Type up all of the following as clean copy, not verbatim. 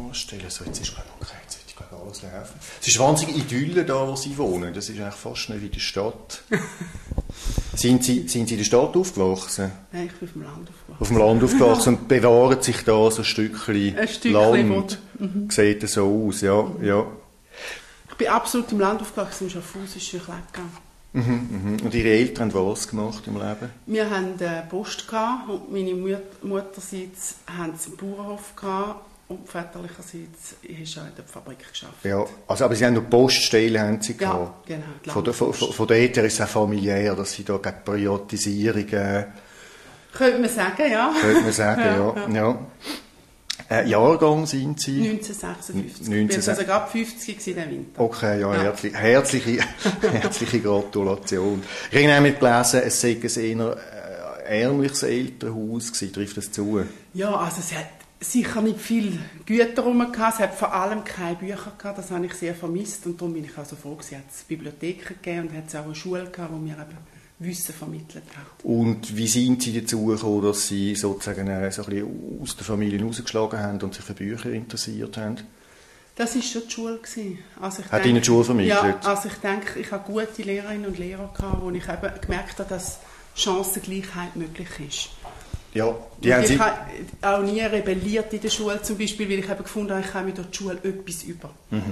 vorstellen. So, jetzt ist glaube ich alles laufen. Es ist wahnsinnig Idylle da, wo Sie wohnen. Das ist eigentlich fast nicht wie in der Stadt. Sind Sie in der Stadt aufgewachsen? Nein, ich bin auf dem Land aufgewachsen. Auf dem Land aufgewachsen und bewahren sich da so ein Stückchen Land. Sieht das so aus, ja. Ich bin absolut im Land aufgewachsen, im Schaffhausischen Klettgang. Und Ihre Eltern haben was gemacht im Leben? Wir hatten Post gehabt, und meine Mutterseits hatten einen Bauernhof gehabt, und väterlicherseits ist er in der Fabrik gearbeitet. Ja, also, aber Sie haben noch Poststellen haben Sie gehabt? Ja, genau. Von dort her ist es auch familiär, dass Sie da gegen Privatisierungen... Könnte man sagen, ja. Könnte man sagen, ja. Jahrgang sind Sie? 1956. Ich war also gerade 50 in diesem Winter. Okay, ja. Herzliche Gratulation. Ich habe nämlich gelesen, es sei ein eher ärmliches Elternhaus gewesen. Trifft das zu? Ja, also es hat sicher nicht viel Güter rum gehabt. Es hat vor allem keine Bücher gehabt. Das habe ich sehr vermisst. Und darum bin ich auch so froh, es hat Bibliotheken gegeben und hat auch eine Schule gehabt, wo mir eben Wissen vermittelt hat. Und wie sind Sie dazu gekommen, dass Sie sozusagen so ein bisschen aus der Familie rausgeschlagen haben und sich für Bücher interessiert haben? Das war schon die Schule. Also hat Ihnen die Schule vermittelt? Ja, also ich denke, ich hatte gute Lehrerinnen und Lehrer gehabt, wo ich eben gemerkt habe, dass Chancengleichheit möglich ist. Ja, ich habe auch nie rebelliert in der Schule, zum Beispiel, weil ich eben gefunden habe, ich komme durch die Schule etwas über.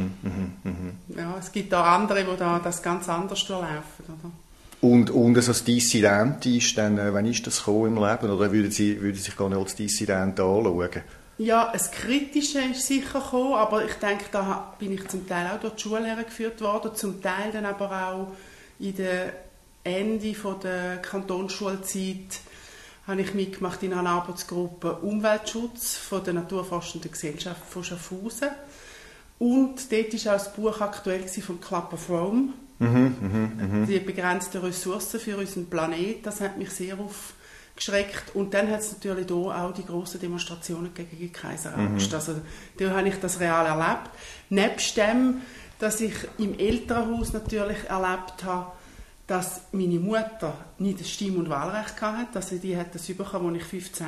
Ja, es gibt auch andere, die da das ganz anders durchlaufen, oder? Und so das Dissident ist dann, wann ist das gekommen im Leben? Oder würden Sie sich gar nicht als Dissident anschauen? Ja, das Kritische ist sicher gekommen, aber ich denke, da bin ich zum Teil auch durch die Schule hergeführt worden, zum Teil dann aber auch in der Ende der Kantonsschulzeit habe ich mitgemacht in einer Arbeitsgruppe Umweltschutz von der Naturforschenden Gesellschaft von Schaffhausen. Und dort war auch das Buch aktuell von Club of Rome. Die begrenzten Ressourcen für unseren Planeten. Das hat mich sehr aufgeschreckt. Und dann hat es natürlich hier auch die grossen Demonstrationen gegen die Kaiserangst. Also da habe ich das real erlebt. Nebst dem, dass ich im Elternhaus natürlich erlebt habe, dass meine Mutter nicht das Stimm- und Wahlrecht hatte. Also die hat das bekommen, als ich 15 war,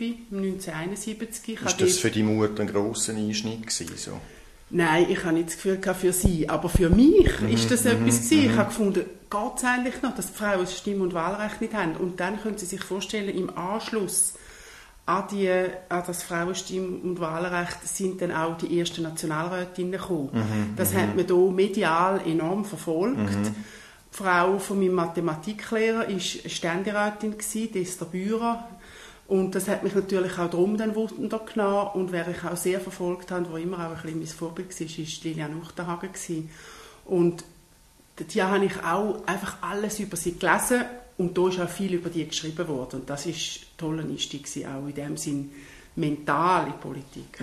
1971. Ist das für die Mutter ein grosser Einschnitt gewesen, so? Nein, ich habe nicht das Gefühl für sie, aber für mich ist das etwas gewesen. Ich habe gefunden, geht es eigentlich noch, dass die Frauen das Stimm- und Wahlrecht nicht haben? Und dann können Sie sich vorstellen, im Anschluss an das Frauenstimm- und Wahlrecht sind dann auch die ersten Nationalrätinnen gekommen. Das hat man hier medial enorm verfolgt. Die Frau von meinem Mathematiklehrer war Ständerätin, Esther Bührer. Und das hat mich natürlich auch darum dann Wunder genommen. Und wer ich auch sehr verfolgt habe, wo immer auch ein bisschen mein Vorbild war, war Lilian Uchterhagen. Und da habe ich auch einfach alles über sie gelesen. Und da ist auch viel über die geschrieben worden. Und das war ein toller Einstieg, auch in dem Sinn mentale Politik.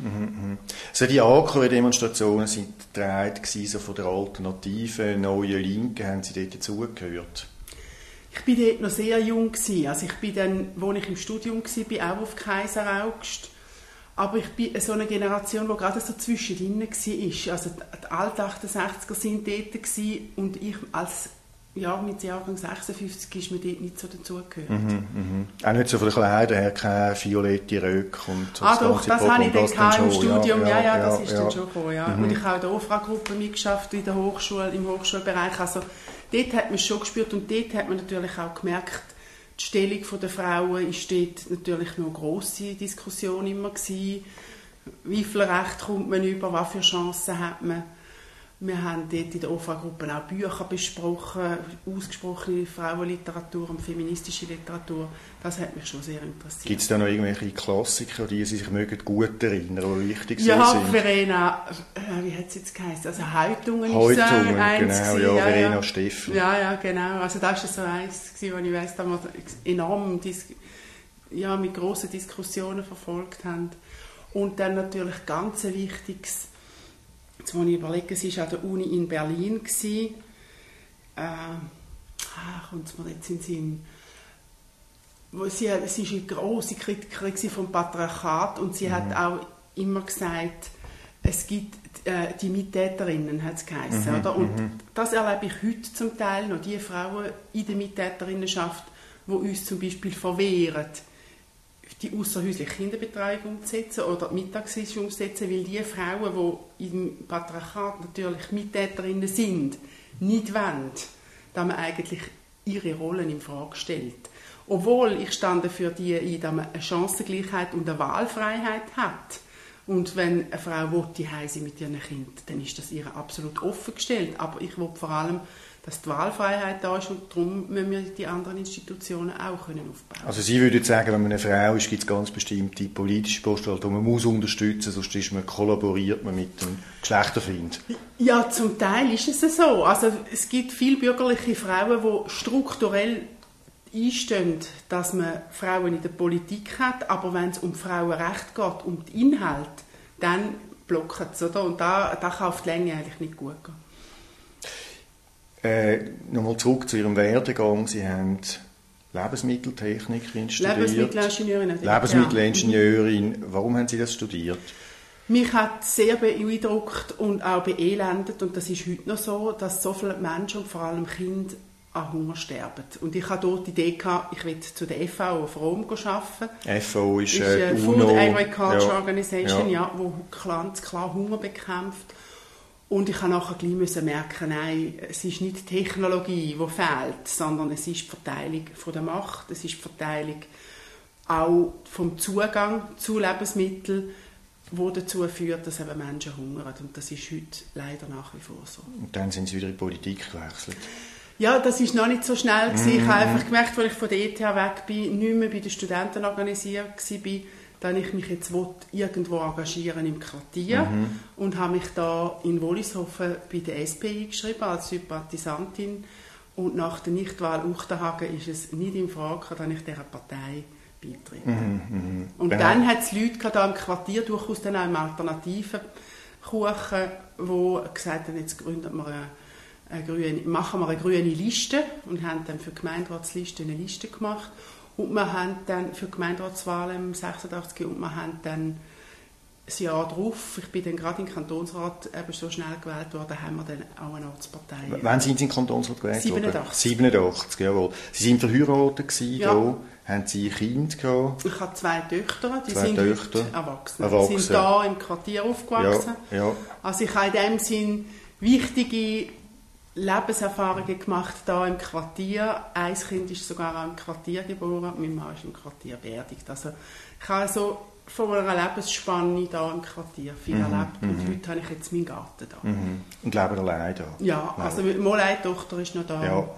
So die Ankara-Demonstrationen sind getragen so von der alternativen Neuen Linken. Haben Sie dort dazugehört? Ich war dort noch sehr jung. Also ich bin dann, als ich im Studium war, auch auf Kaiseraugst. Aber ich bin so eine Generation, die gerade so zwischendrin war. Also die Alt-68er sind dort und ich mit Jahrgang 56 ist mir dort nicht so dazugehört. Auch nicht so von den Kleidern her, keine violette Röcke und so. Doch, das habe ich dann im Studium. Ja, das ist dann schon gekommen. Ja. Und ich habe auch in der OFRA-Gruppe mitgeschafft in der Hochschule, im Hochschulbereich. Also dort hat man es schon gespürt und dort hat man natürlich auch gemerkt, die Stellung der Frauen ist dort natürlich noch eine grosse Diskussion immer gewesen. Wie viel Recht kommt man über, was für Chancen hat man? Wir haben dort in der OFA-Gruppe auch Bücher besprochen, ausgesprochene Frauenliteratur und feministische Literatur. Das hat mich schon sehr interessiert. Gibt es da noch irgendwelche Klassiker, die Sie sich gut erinnern, die wichtig sind? Ja, Verena, wie hat es jetzt geheißen? Also Häutungen ist genau, Verena Steffen. Ja, genau. Also das war so eins, wo ich weiss, dass wir enorm mit grossen Diskussionen verfolgt haben. Und dann natürlich ganz ein wichtiges, jetzt muss ich überlegen, sie war an der Uni in Berlin. Kommt es mir jetzt in den Sinn. Sie war eine grosse Kritikerin vom Patriarchat und sie hat auch immer gesagt, es gibt die Mittäterinnen, hat es geheißen, oder? Und das erlebe ich heute zum Teil noch, die Frauen in der Mittäterinnenschaft, die uns zum Beispiel verwehren, die ausserhäusliche Kinderbetreuung umzusetzen oder die Mittagshilfe umzusetzen, weil die Frauen, die im Patriarchat natürlich Mittäterinnen sind, nicht wollen, dass man eigentlich ihre Rollen in Frage stellt. Obwohl ich stand für die ein, dass man eine Chancengleichheit und eine Wahlfreiheit hat. Und wenn eine Frau die Hause mit ihren Kindern, dann ist das ihr absolut offen gestellt. Aber ich will vor allem, dass die Wahlfreiheit da ist und darum müssen wir die anderen Institutionen auch aufbauen können. Also Sie würden sagen, wenn man eine Frau ist, gibt es ganz bestimmte politische Postulate, die man muss unterstützen, sonst kollaboriert man mit dem Geschlechterfeind. Ja, zum Teil ist es so. Also es gibt viele bürgerliche Frauen, die strukturell einstehen, dass man Frauen in der Politik hat, aber wenn es um Frauenrecht geht, um den Inhalt, dann blocken sie, oder? Und da kann auf die Länge eigentlich nicht gut gehen. Nochmal zurück zu Ihrem Werdegang. Sie haben Lebensmitteltechnikerin studiert. Lebensmittelingenieurin. Lebensmittelingenieurin. Ja. Warum haben Sie das studiert? Mich hat sehr beeindruckt und auch beelendet, und das ist heute noch so, dass so viele Menschen und vor allem Kinder an Hunger sterben. Und ich hatte dort die Idee gehabt, ich will zu der FAO auf Rom arbeiten. FAO ist die Food UNO. Agriculture Organization, die ganz klar Hunger bekämpft. Und ich musste nachher gleich merken, nein, es ist nicht die Technologie, die fehlt, sondern es ist die Verteilung von der Macht, es ist die Verteilung auch vom Zugang zu Lebensmitteln, die dazu führt, dass eben Menschen hungern. Und das ist heute leider nach wie vor so. Und dann sind Sie wieder in die Politik gewechselt? Ja, das war noch nicht so schnell gewesen. Ich habe einfach gemerkt, als ich von der ETH weg bin, nicht mehr bei den Studenten organisiert war, dass ich mich jetzt irgendwo engagieren im Quartier und habe mich da in Wollishofen bei der SP eingeschrieben als Sympathisantin. Und nach der Nichtwahl Uchtenhagen ist es nicht in Frage gekommen, dass ich dieser Partei beitrete. Und dann hat es Leute hier im Quartier, durchaus dann auch im alternativen Kuchen, die gesagt haben, jetzt gründen wir machen wir eine grüne Liste und haben dann für die Gemeinderatsliste eine Liste gemacht. Und wir haben dann für die Gemeinderatswahlen im 86 und wir haben dann das Jahr darauf, ich bin dann gerade im Kantonsrat eben so schnell gewählt worden, haben wir dann auch eine Ortspartei. Wann sind Sie im Kantonsrat gewählt worden? 87. 87, jawohl. Sie waren verheiratet gewesen, ja. Da. Haben Sie Kinder gehabt? Ich habe 2 Töchter, die sind heute erwachsen. Die sind hier im Quartier aufgewachsen. Ja. Also ich habe in dem Sinn wichtige Lebenserfahrungen gemacht hier im Quartier. Ein Kind ist sogar auch im Quartier geboren, mein Mann ist im Quartier beerdigt. Also ich habe so von einer Lebensspanne hier im Quartier viel erlebt und heute habe ich jetzt meinen Garten da. Und leben allein da? Ja, also meine Tochter ist noch da. Ja.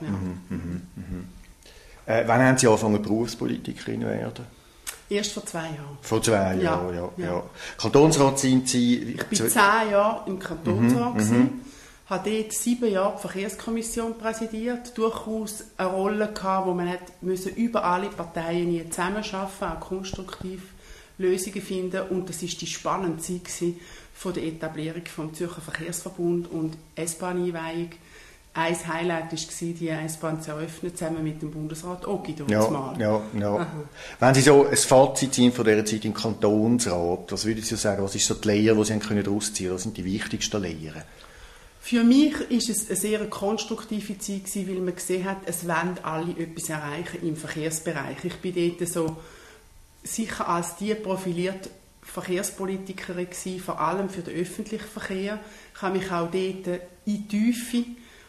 Wann haben Sie angefangen, Berufspolitikerin zu werden? Erst vor 2 Jahren. Vor 2 Jahren, ja. Kantonsrat sind Sie... Ich war 10 Jahre im Kantonsrat. Habe dort 7 Jahre die Verkehrskommission präsidiert, durchaus eine Rolle gehabt, wo man über alle Parteien hier zusammenarbeiten, auch konstruktiv Lösungen finden, und das war die spannende Zeit von der Etablierung des Zürcher Verkehrsverbund und S-Bahn-Einweihung. Ein Highlight war, die S-Bahn zu eröffnen, zusammen mit dem Bundesrat Ogi. Ja. Wenn Sie so ein Fazit ziehen von dieser Zeit im Kantonsrat, was würden Sie sagen, was ist so die Lehre, die Sie daraus ziehen können? Was sind die wichtigsten Lehren? Für mich war es eine sehr konstruktive Zeit, weil man gesehen hat, es wollen alle etwas erreichen im Verkehrsbereich. Ich bin dort so sicher als die profilierte Verkehrspolitikerin gewesen, vor allem für den öffentlichen Verkehr. Ich habe mich auch dort in die Tiefe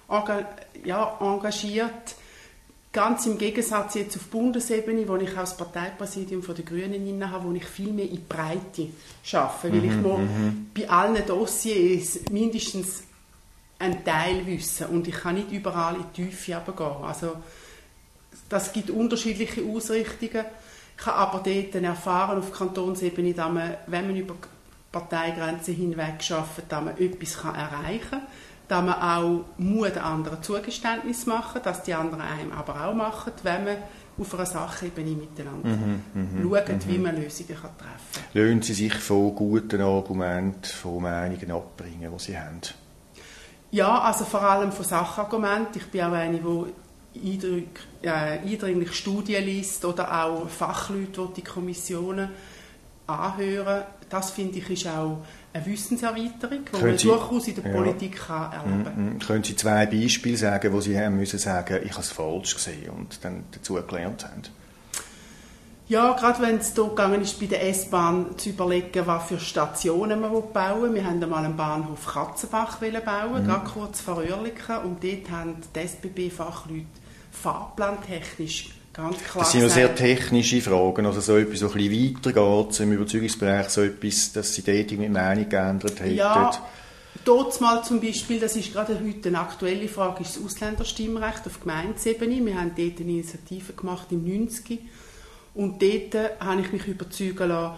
engagiert. Ganz im Gegensatz jetzt auf Bundesebene, wo ich auch das Parteipräsidium der Grünen inne habe, wo ich viel mehr in die Breite arbeite, weil ich bei allen Dossiers mindestens einen Teil wissen und ich kann nicht überall in die Tiefe runtergehen. Also, das gibt unterschiedliche Ausrichtungen. Ich habe aber dort erfahren auf Kantonsebene, dass man, wenn man über Parteigrenzen hinweg arbeitet, dass man etwas erreichen kann, dass man auch Mut anderen Zugeständnis machen, dass die anderen einem aber auch machen, wenn man auf einer Sachebene miteinander schaut, wie man Lösungen treffen kann. Lassen Sie sich von guten Argumenten, von Meinungen abbringen, die Sie haben? Ja, also vor allem von Sachargumenten. Ich bin auch eine, die eindringlich Studien liest oder auch Fachleute, die Kommissionen anhören. Das, finde ich, ist auch eine Wissenserweiterung, die man durchaus in der Politik erleben kann. Können Sie 2 Beispiele sagen, wo Sie haben müssen sagen, ich habe es falsch gesehen und dann dazu gelernt haben? Ja, gerade wenn es hier gegangen ist, bei der S-Bahn zu überlegen, was für Stationen man bauen will. Wir wollten einmal einen Bahnhof Katzenbach bauen, gerade kurz vor Oerlikon. Und dort haben die SBB-Fachleute fahrplantechnisch ganz klar Das sind noch sehr technische Fragen, also so etwas, so ein bisschen weiter geht, im Überzeugungsbereich, so etwas, dass Sie dort mit Meinung geändert hätten. Ja, dort mal zum Beispiel, das ist gerade heute eine aktuelle Frage, ist das Ausländerstimmrecht auf Gemeindesebene. Wir haben dort eine Initiative gemacht im 90. Und dort habe ich mich überzeugen lassen,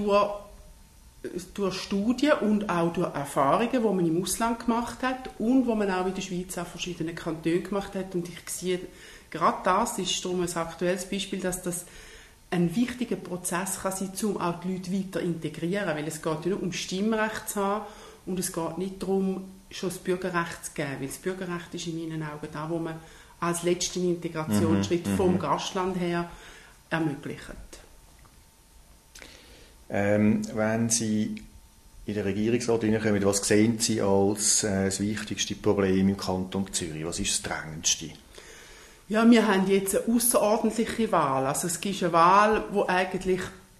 durch Studien und auch durch Erfahrungen, die man im Ausland gemacht hat und die man auch in der Schweiz an verschiedenen Kantonen gemacht hat. Und ich sehe, gerade das ist darum ein aktuelles Beispiel, dass das ein wichtiger Prozess kann sein, um auch die Leute weiter integrieren. Weil es geht ja nur um Stimmrecht zu haben und es geht nicht darum, schon das Bürgerrecht zu geben. Weil das Bürgerrecht ist in meinen Augen da, wo man als letzten Integrationsschritt vom Gastland her ermöglicht. Wenn Sie in den Regierungsrat hineinkommen, was sehen Sie als das wichtigste Problem im Kanton Zürich? Was ist das Drängendste? Ja, wir haben jetzt eine außerordentliche Wahl. Also es gibt eine Wahl, die eigentlich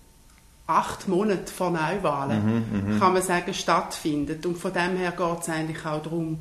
8 Monate vor Neuwahlen, kann man sagen, stattfindet. Und von dem her geht es eigentlich auch darum,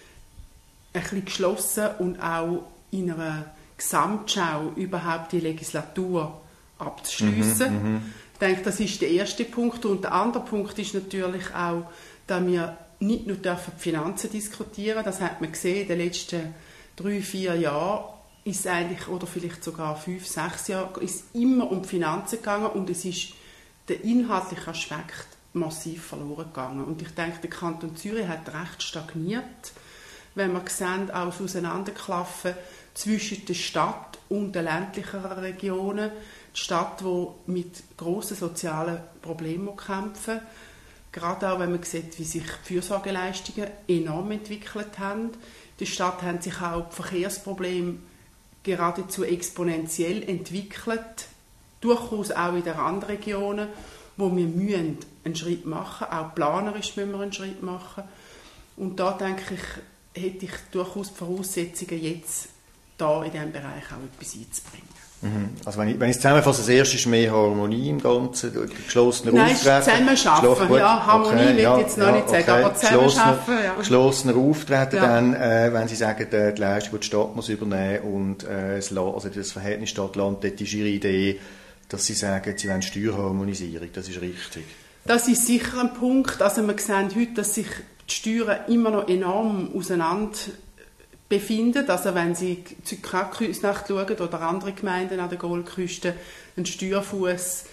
ein bisschen geschlossen und auch in einer Gesamtschau überhaupt die Legislatur abzuschliessen. Ich denke, das ist der erste Punkt. Und der andere Punkt ist natürlich auch, dass wir nicht nur die Finanzen diskutieren. Das hat man gesehen in den letzten 3-4 Jahren. Ist eigentlich, oder vielleicht sogar 5-6 Jahre, ist immer um die Finanzen gegangen und es ist der inhaltliche Aspekt massiv verloren gegangen. Und ich denke, der Kanton Zürich hat recht stagniert, wenn wir sehen, auch das Auseinanderklaffen zwischen der Stadt und den ländlicheren Regionen. Die Stadt, die mit grossen sozialen Problemen kämpfen. Gerade auch, wenn man sieht, wie sich die Fürsorgeleistungen enorm entwickelt haben. In der Stadt haben sich auch die Verkehrsprobleme geradezu exponentiell entwickelt. Durchaus auch in den Randregionen, wo wir einen Schritt machen müssen. Auch planerisch müssen wir einen Schritt machen. Und da denke ich, hätte ich durchaus die Voraussetzungen, jetzt da in diesem Bereich auch etwas einzubringen. Also wenn ich zusammenfasse, das erste ist mehr Harmonie im Ganzen, geschlossener Auftreten. Nein, zusammenarbeiten. Ja, Harmonie will ich jetzt noch nicht sagen, aber zusammenarbeiten, ja. Geschlossener Auftreten dann, wenn Sie sagen, die Leistung, die die Stadt muss übernehmen und also das Verhältnis Stadt-Land, dort ist Ihre Idee, dass Sie sagen, Sie wollen Steuerharmonisierung, das ist richtig. Das ist sicher ein Punkt. Also wir sehen heute, dass sich die Steuern immer noch enorm auseinander befinden. Also wenn Sie zu Küsnacht schauen oder andere Gemeinden an der Goldküste, ein Steuerfuss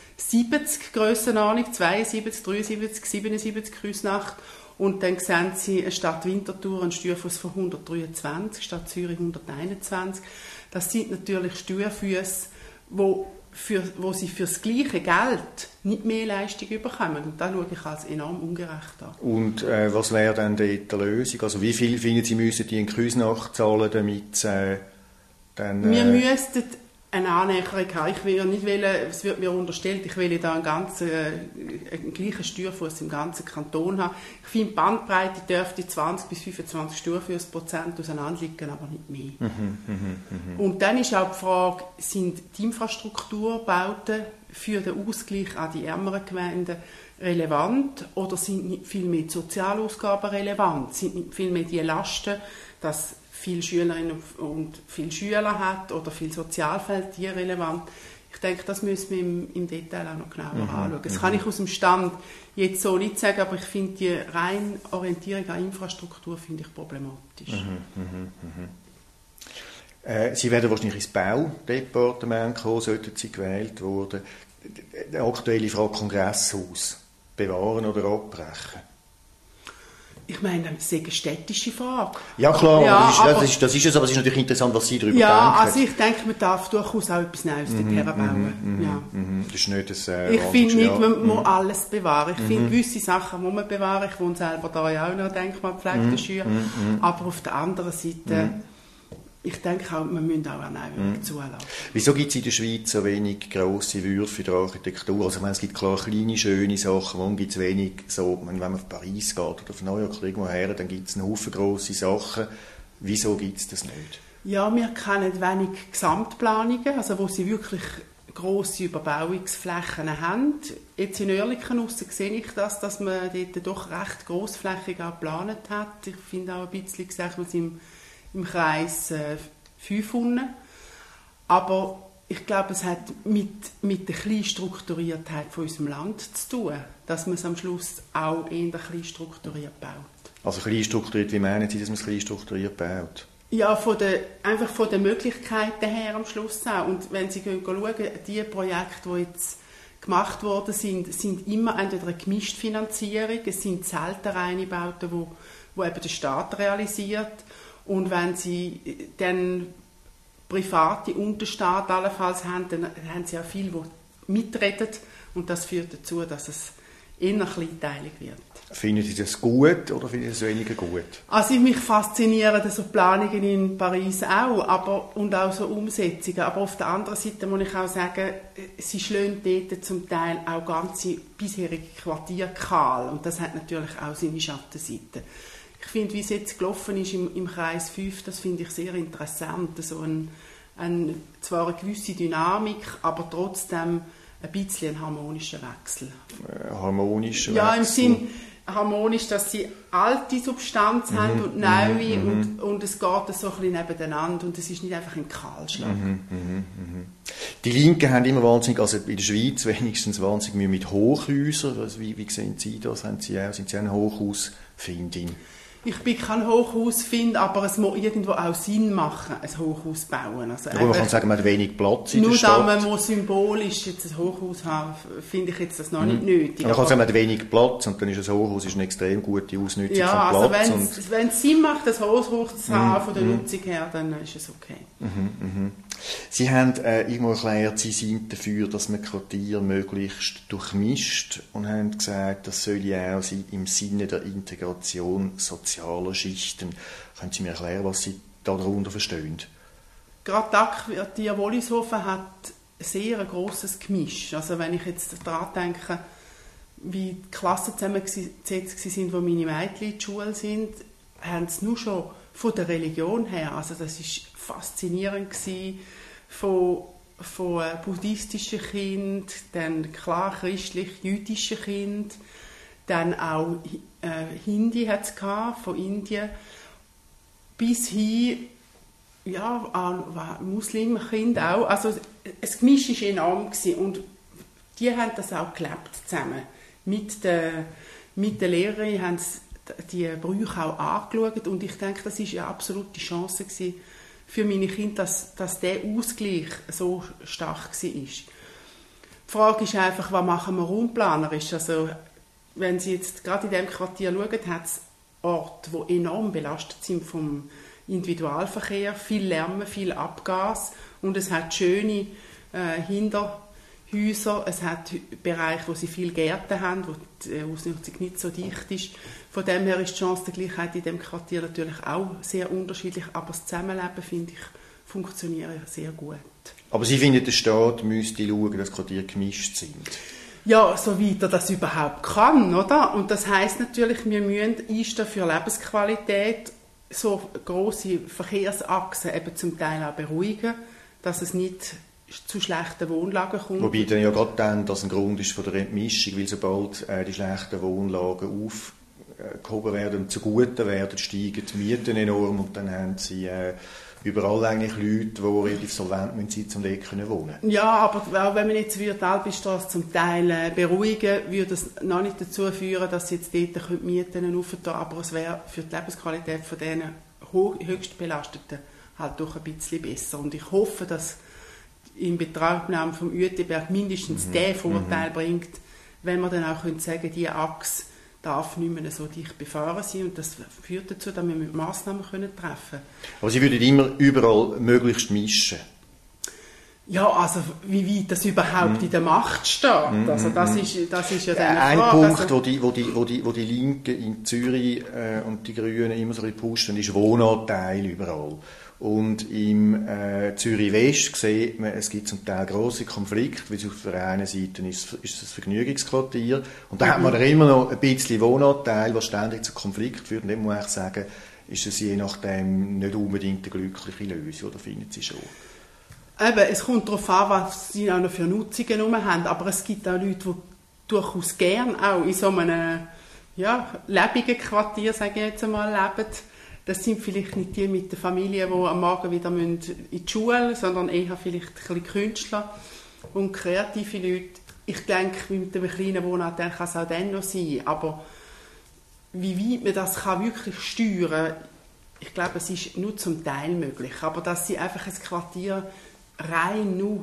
70 Grössenordnung, 72, 73, 77 Küsnacht. Und dann sehen Sie eine Stadt Winterthur einen Steuerfuss von 123, Stadt Zürich 121. Das sind natürlich Steuerfüsse, wo sie für das gleiche Geld nicht mehr Leistung bekommen. Und das schaue ich als enorm ungerecht an. Und was wäre dann dort die Lösung? Also wie viel finden Sie, müssen die in Küsnacht zahlen, damit dann... Wir müssten eine Annäherung haben. Ich will ja nicht wollen, es wird mir unterstellt, ich will da einen gleichen Steuerfuss im ganzen Kanton haben. Ich finde, die Bandbreite dürfte 20 bis 25 Steuerfussprozent auseinander liegen, aber nicht mehr. Und dann ist auch die Frage, sind die Infrastrukturbauten für den Ausgleich an die ärmeren Gemeinden relevant oder sind nicht viel mehr die Sozialausgaben relevant? Sind nicht viel mehr die Lasten, dass viele Schülerinnen und viele Schüler hat oder viel Sozialfeld, die relevant. Ich denke, das müssen wir im Detail auch noch genauer anschauen. Das kann ich aus dem Stand jetzt so nicht sagen, aber ich finde die reine Orientierung an Infrastruktur finde ich problematisch. Sie werden wahrscheinlich ins Baudepartement kommen, sollten Sie gewählt werden. Die aktuelle Frage Kongresshaus, bewahren oder abbrechen? Ich meine, das ist eine städtische Frage. Ja klar, ja, das ist es, aber es ist natürlich interessant, was Sie darüber denken. Ja, also ich denke, man darf durchaus auch etwas Neues dort herbauen. Das ist nicht das ich finde nicht, man muss alles bewahren. Ich finde, gewisse Sachen muss man bewahren. Ich wohne selber da ja auch noch denkmalpflegte Schüler. Aber auf der anderen Seite, ich denke auch, wir müssen auch Erneuerung zulassen. Wieso gibt es in der Schweiz so wenig grosse Würfe in der Architektur? Also ich meine, es gibt klar kleine, schöne Sachen, warum gibt es wenig so, wenn man auf Paris geht oder auf New York oder irgendwo her, dann gibt es einen Haufen grosse Sachen. Wieso gibt es das nicht? Ja, wir kennen wenig Gesamtplanungen, also wo sie wirklich grosse Überbauungsflächen haben. Jetzt in Oerlikon sehe ich das, dass man dort doch recht grossflächig auch geplant hat. Ich finde auch ein bisschen, gesagt, man ist im Kreis 5 unten. Aber ich glaube, es hat mit der Kleinstrukturiertheit von unserem Land zu tun, dass man es am Schluss auch eher klein strukturiert baut. Also klein strukturiert, wie meinen Sie, dass man es klein strukturiert baut? Ja, einfach von den Möglichkeiten her am Schluss auch. Und wenn Sie schauen, die Projekte, die jetzt gemacht worden sind immer entweder eine gemischte Finanzierung, es sind selten reine Bauten, wo eben der Staat realisiert. Und wenn Sie dann Private und den Staat allenfalls haben, dann haben Sie auch viele, die mitreden. Und das führt dazu, dass es eher kleinteilig wird. Finden Sie das gut oder finden Sie das weniger gut? Also mich faszinieren so Planungen in Paris auch, und auch so Umsetzungen. Aber auf der anderen Seite muss ich auch sagen, sie schlagen dort zum Teil auch ganze bisherige Quartiere kahl. Und das hat natürlich auch seine Schattenseite. Ich finde, wie es jetzt gelaufen ist im Kreis 5, das finde ich sehr interessant. So zwar eine gewisse Dynamik, aber trotzdem ein bisschen ein harmonischer Wechsel. Harmonischer Wechsel? Ja, im Sinn harmonisch, dass sie alte Substanz haben und neue und es geht so ein bisschen nebeneinander und es ist nicht einfach ein Kahlschlag. Die Linken haben immer wahnsinnig, also in der Schweiz wenigstens wahnsinnig Mühe mit Hochhäusern. Also wie sehen Sie das? Sind Sie eine Hochhausfindin? Ich bin kein Hausfinder, aber es muss irgendwo auch Sinn machen, ein Hochhaus zu bauen. Also man kann sagen, man hat wenig Platz in der Stadt. Nur da man symbolisch jetzt ein Hochhaus haben, finde ich jetzt das noch nicht nötig. Man kann sagen, man hat wenig Platz und dann ist ein Hochhaus eine extrem gute Ausnutzung von Platz. Ja, also wenn es Sinn macht, ein Hochhaus zu haben von der Nutzung her, dann ist es okay. Sie haben irgendwo erklärt, Sie sind dafür, dass man Quartiere möglichst durchmischt und haben gesagt, das soll ja auch im Sinne der Integration sozialer Schichten. Können Sie mir erklären, was Sie darunter verstehen? Gerade das Quartier Wollishofen hat sehr ein grosses Gemisch. Also wenn ich jetzt daran denke, wie die Klassen zusammengesetzt waren, wo meine Mädchen in der Schule sind, haben sie nur schon von der Religion her, also das war faszinierend gewesen, von buddhistischen Kindern, dann klar christlich-jüdischen Kindern, dann auch Hindi hat es gehabt, von Indien, bis hin Muslimkinder auch. Also das Gemisch war enorm gewesen. Und die haben das auch gelebt zusammen. Mit den Lehrern haben sie die Brüche auch angeschaut und ich denke, das war eine absolute Chance gewesen für meine Kinder, dass der Ausgleich so stark war. Die Frage ist einfach, was machen wir raumplanerisch? Also, wenn Sie jetzt gerade in diesem Quartier schauen, hat es Orte, die enorm belastet sind vom Individualverkehr, viel Lärm, viel Abgas und es hat schöne Hinterhäuser, es hat Bereiche, wo sie viel Gärten haben, wo die Ausnutzung nicht so dicht ist. Von dem her ist die Chancengleichheit in diesem Quartier natürlich auch sehr unterschiedlich, aber das Zusammenleben, finde ich, funktioniert sehr gut. Aber Sie finden, der Staat müsste schauen, dass Quartiere gemischt sind? Ja, soweit er das überhaupt kann, oder? Und das heisst natürlich, wir müssen einstehen für Lebensqualität, so grosse Verkehrsachsen eben zum Teil auch beruhigen, dass es nicht zu schlechten Wohnlagen kommt. Wobei dann ja gerade dann das ein Grund ist von der Entmischung, weil sobald die schlechten Wohnlagen aufgehoben werden und zu guten werden, steigen die Mieten enorm und dann haben sie überall eigentlich Leute, die relativ solvent sein, um dort wohnen können. Ja, aber auch wenn man jetzt die Albisstrasse zum Teil beruhigen würde es noch nicht dazu führen, dass sie jetzt dort Mieten aufentun, aber es wäre für die Lebensqualität von diesen höchst Belasteten halt doch ein bisschen besser. Und ich hoffe, dass in Betrachtnahme vom Ueterberg mindestens den Vorteil bringt, wenn man dann auch sagen können, diese Achse darf nicht mehr so dicht befahren sein und das führt dazu, dass wir Massnahmen treffen können. Aber Sie würden immer überall möglichst mischen? Ja, also wie weit das überhaupt in der Macht steht, also das ist ja dann eine Frage. Punkt, also, wo die Linken in Zürich und die Grünen immer so pushen, ist Wohnanteil überall. Und im Zürich West sieht man, es gibt zum Teil grosse Konflikte, weil auf der einen Seite ist es ein Vergnügungsquartier und da hat man immer noch ein bisschen Wohnanteil, was ständig zu Konflikt führt. Und dann muss ich sagen, ist es je nachdem nicht unbedingt eine glückliche Lösung, oder finden Sie schon? Eben, es kommt darauf an, was sie auch noch für Nutzungen haben, aber es gibt auch Leute, die durchaus gern auch in so einem lebigen Quartier, sage ich jetzt einmal, leben. Das sind vielleicht nicht die mit der Familie, die am Morgen wieder in die Schule müssen, sondern eher vielleicht ein bisschen Künstler und kreative Leute. Ich denke, mit einem kleinen Wohnanteil kann es auch dann noch sein, aber wie weit man das kann wirklich steuern kann, ich glaube, es ist nur zum Teil möglich. Aber dass sie einfach ein Quartier rein nur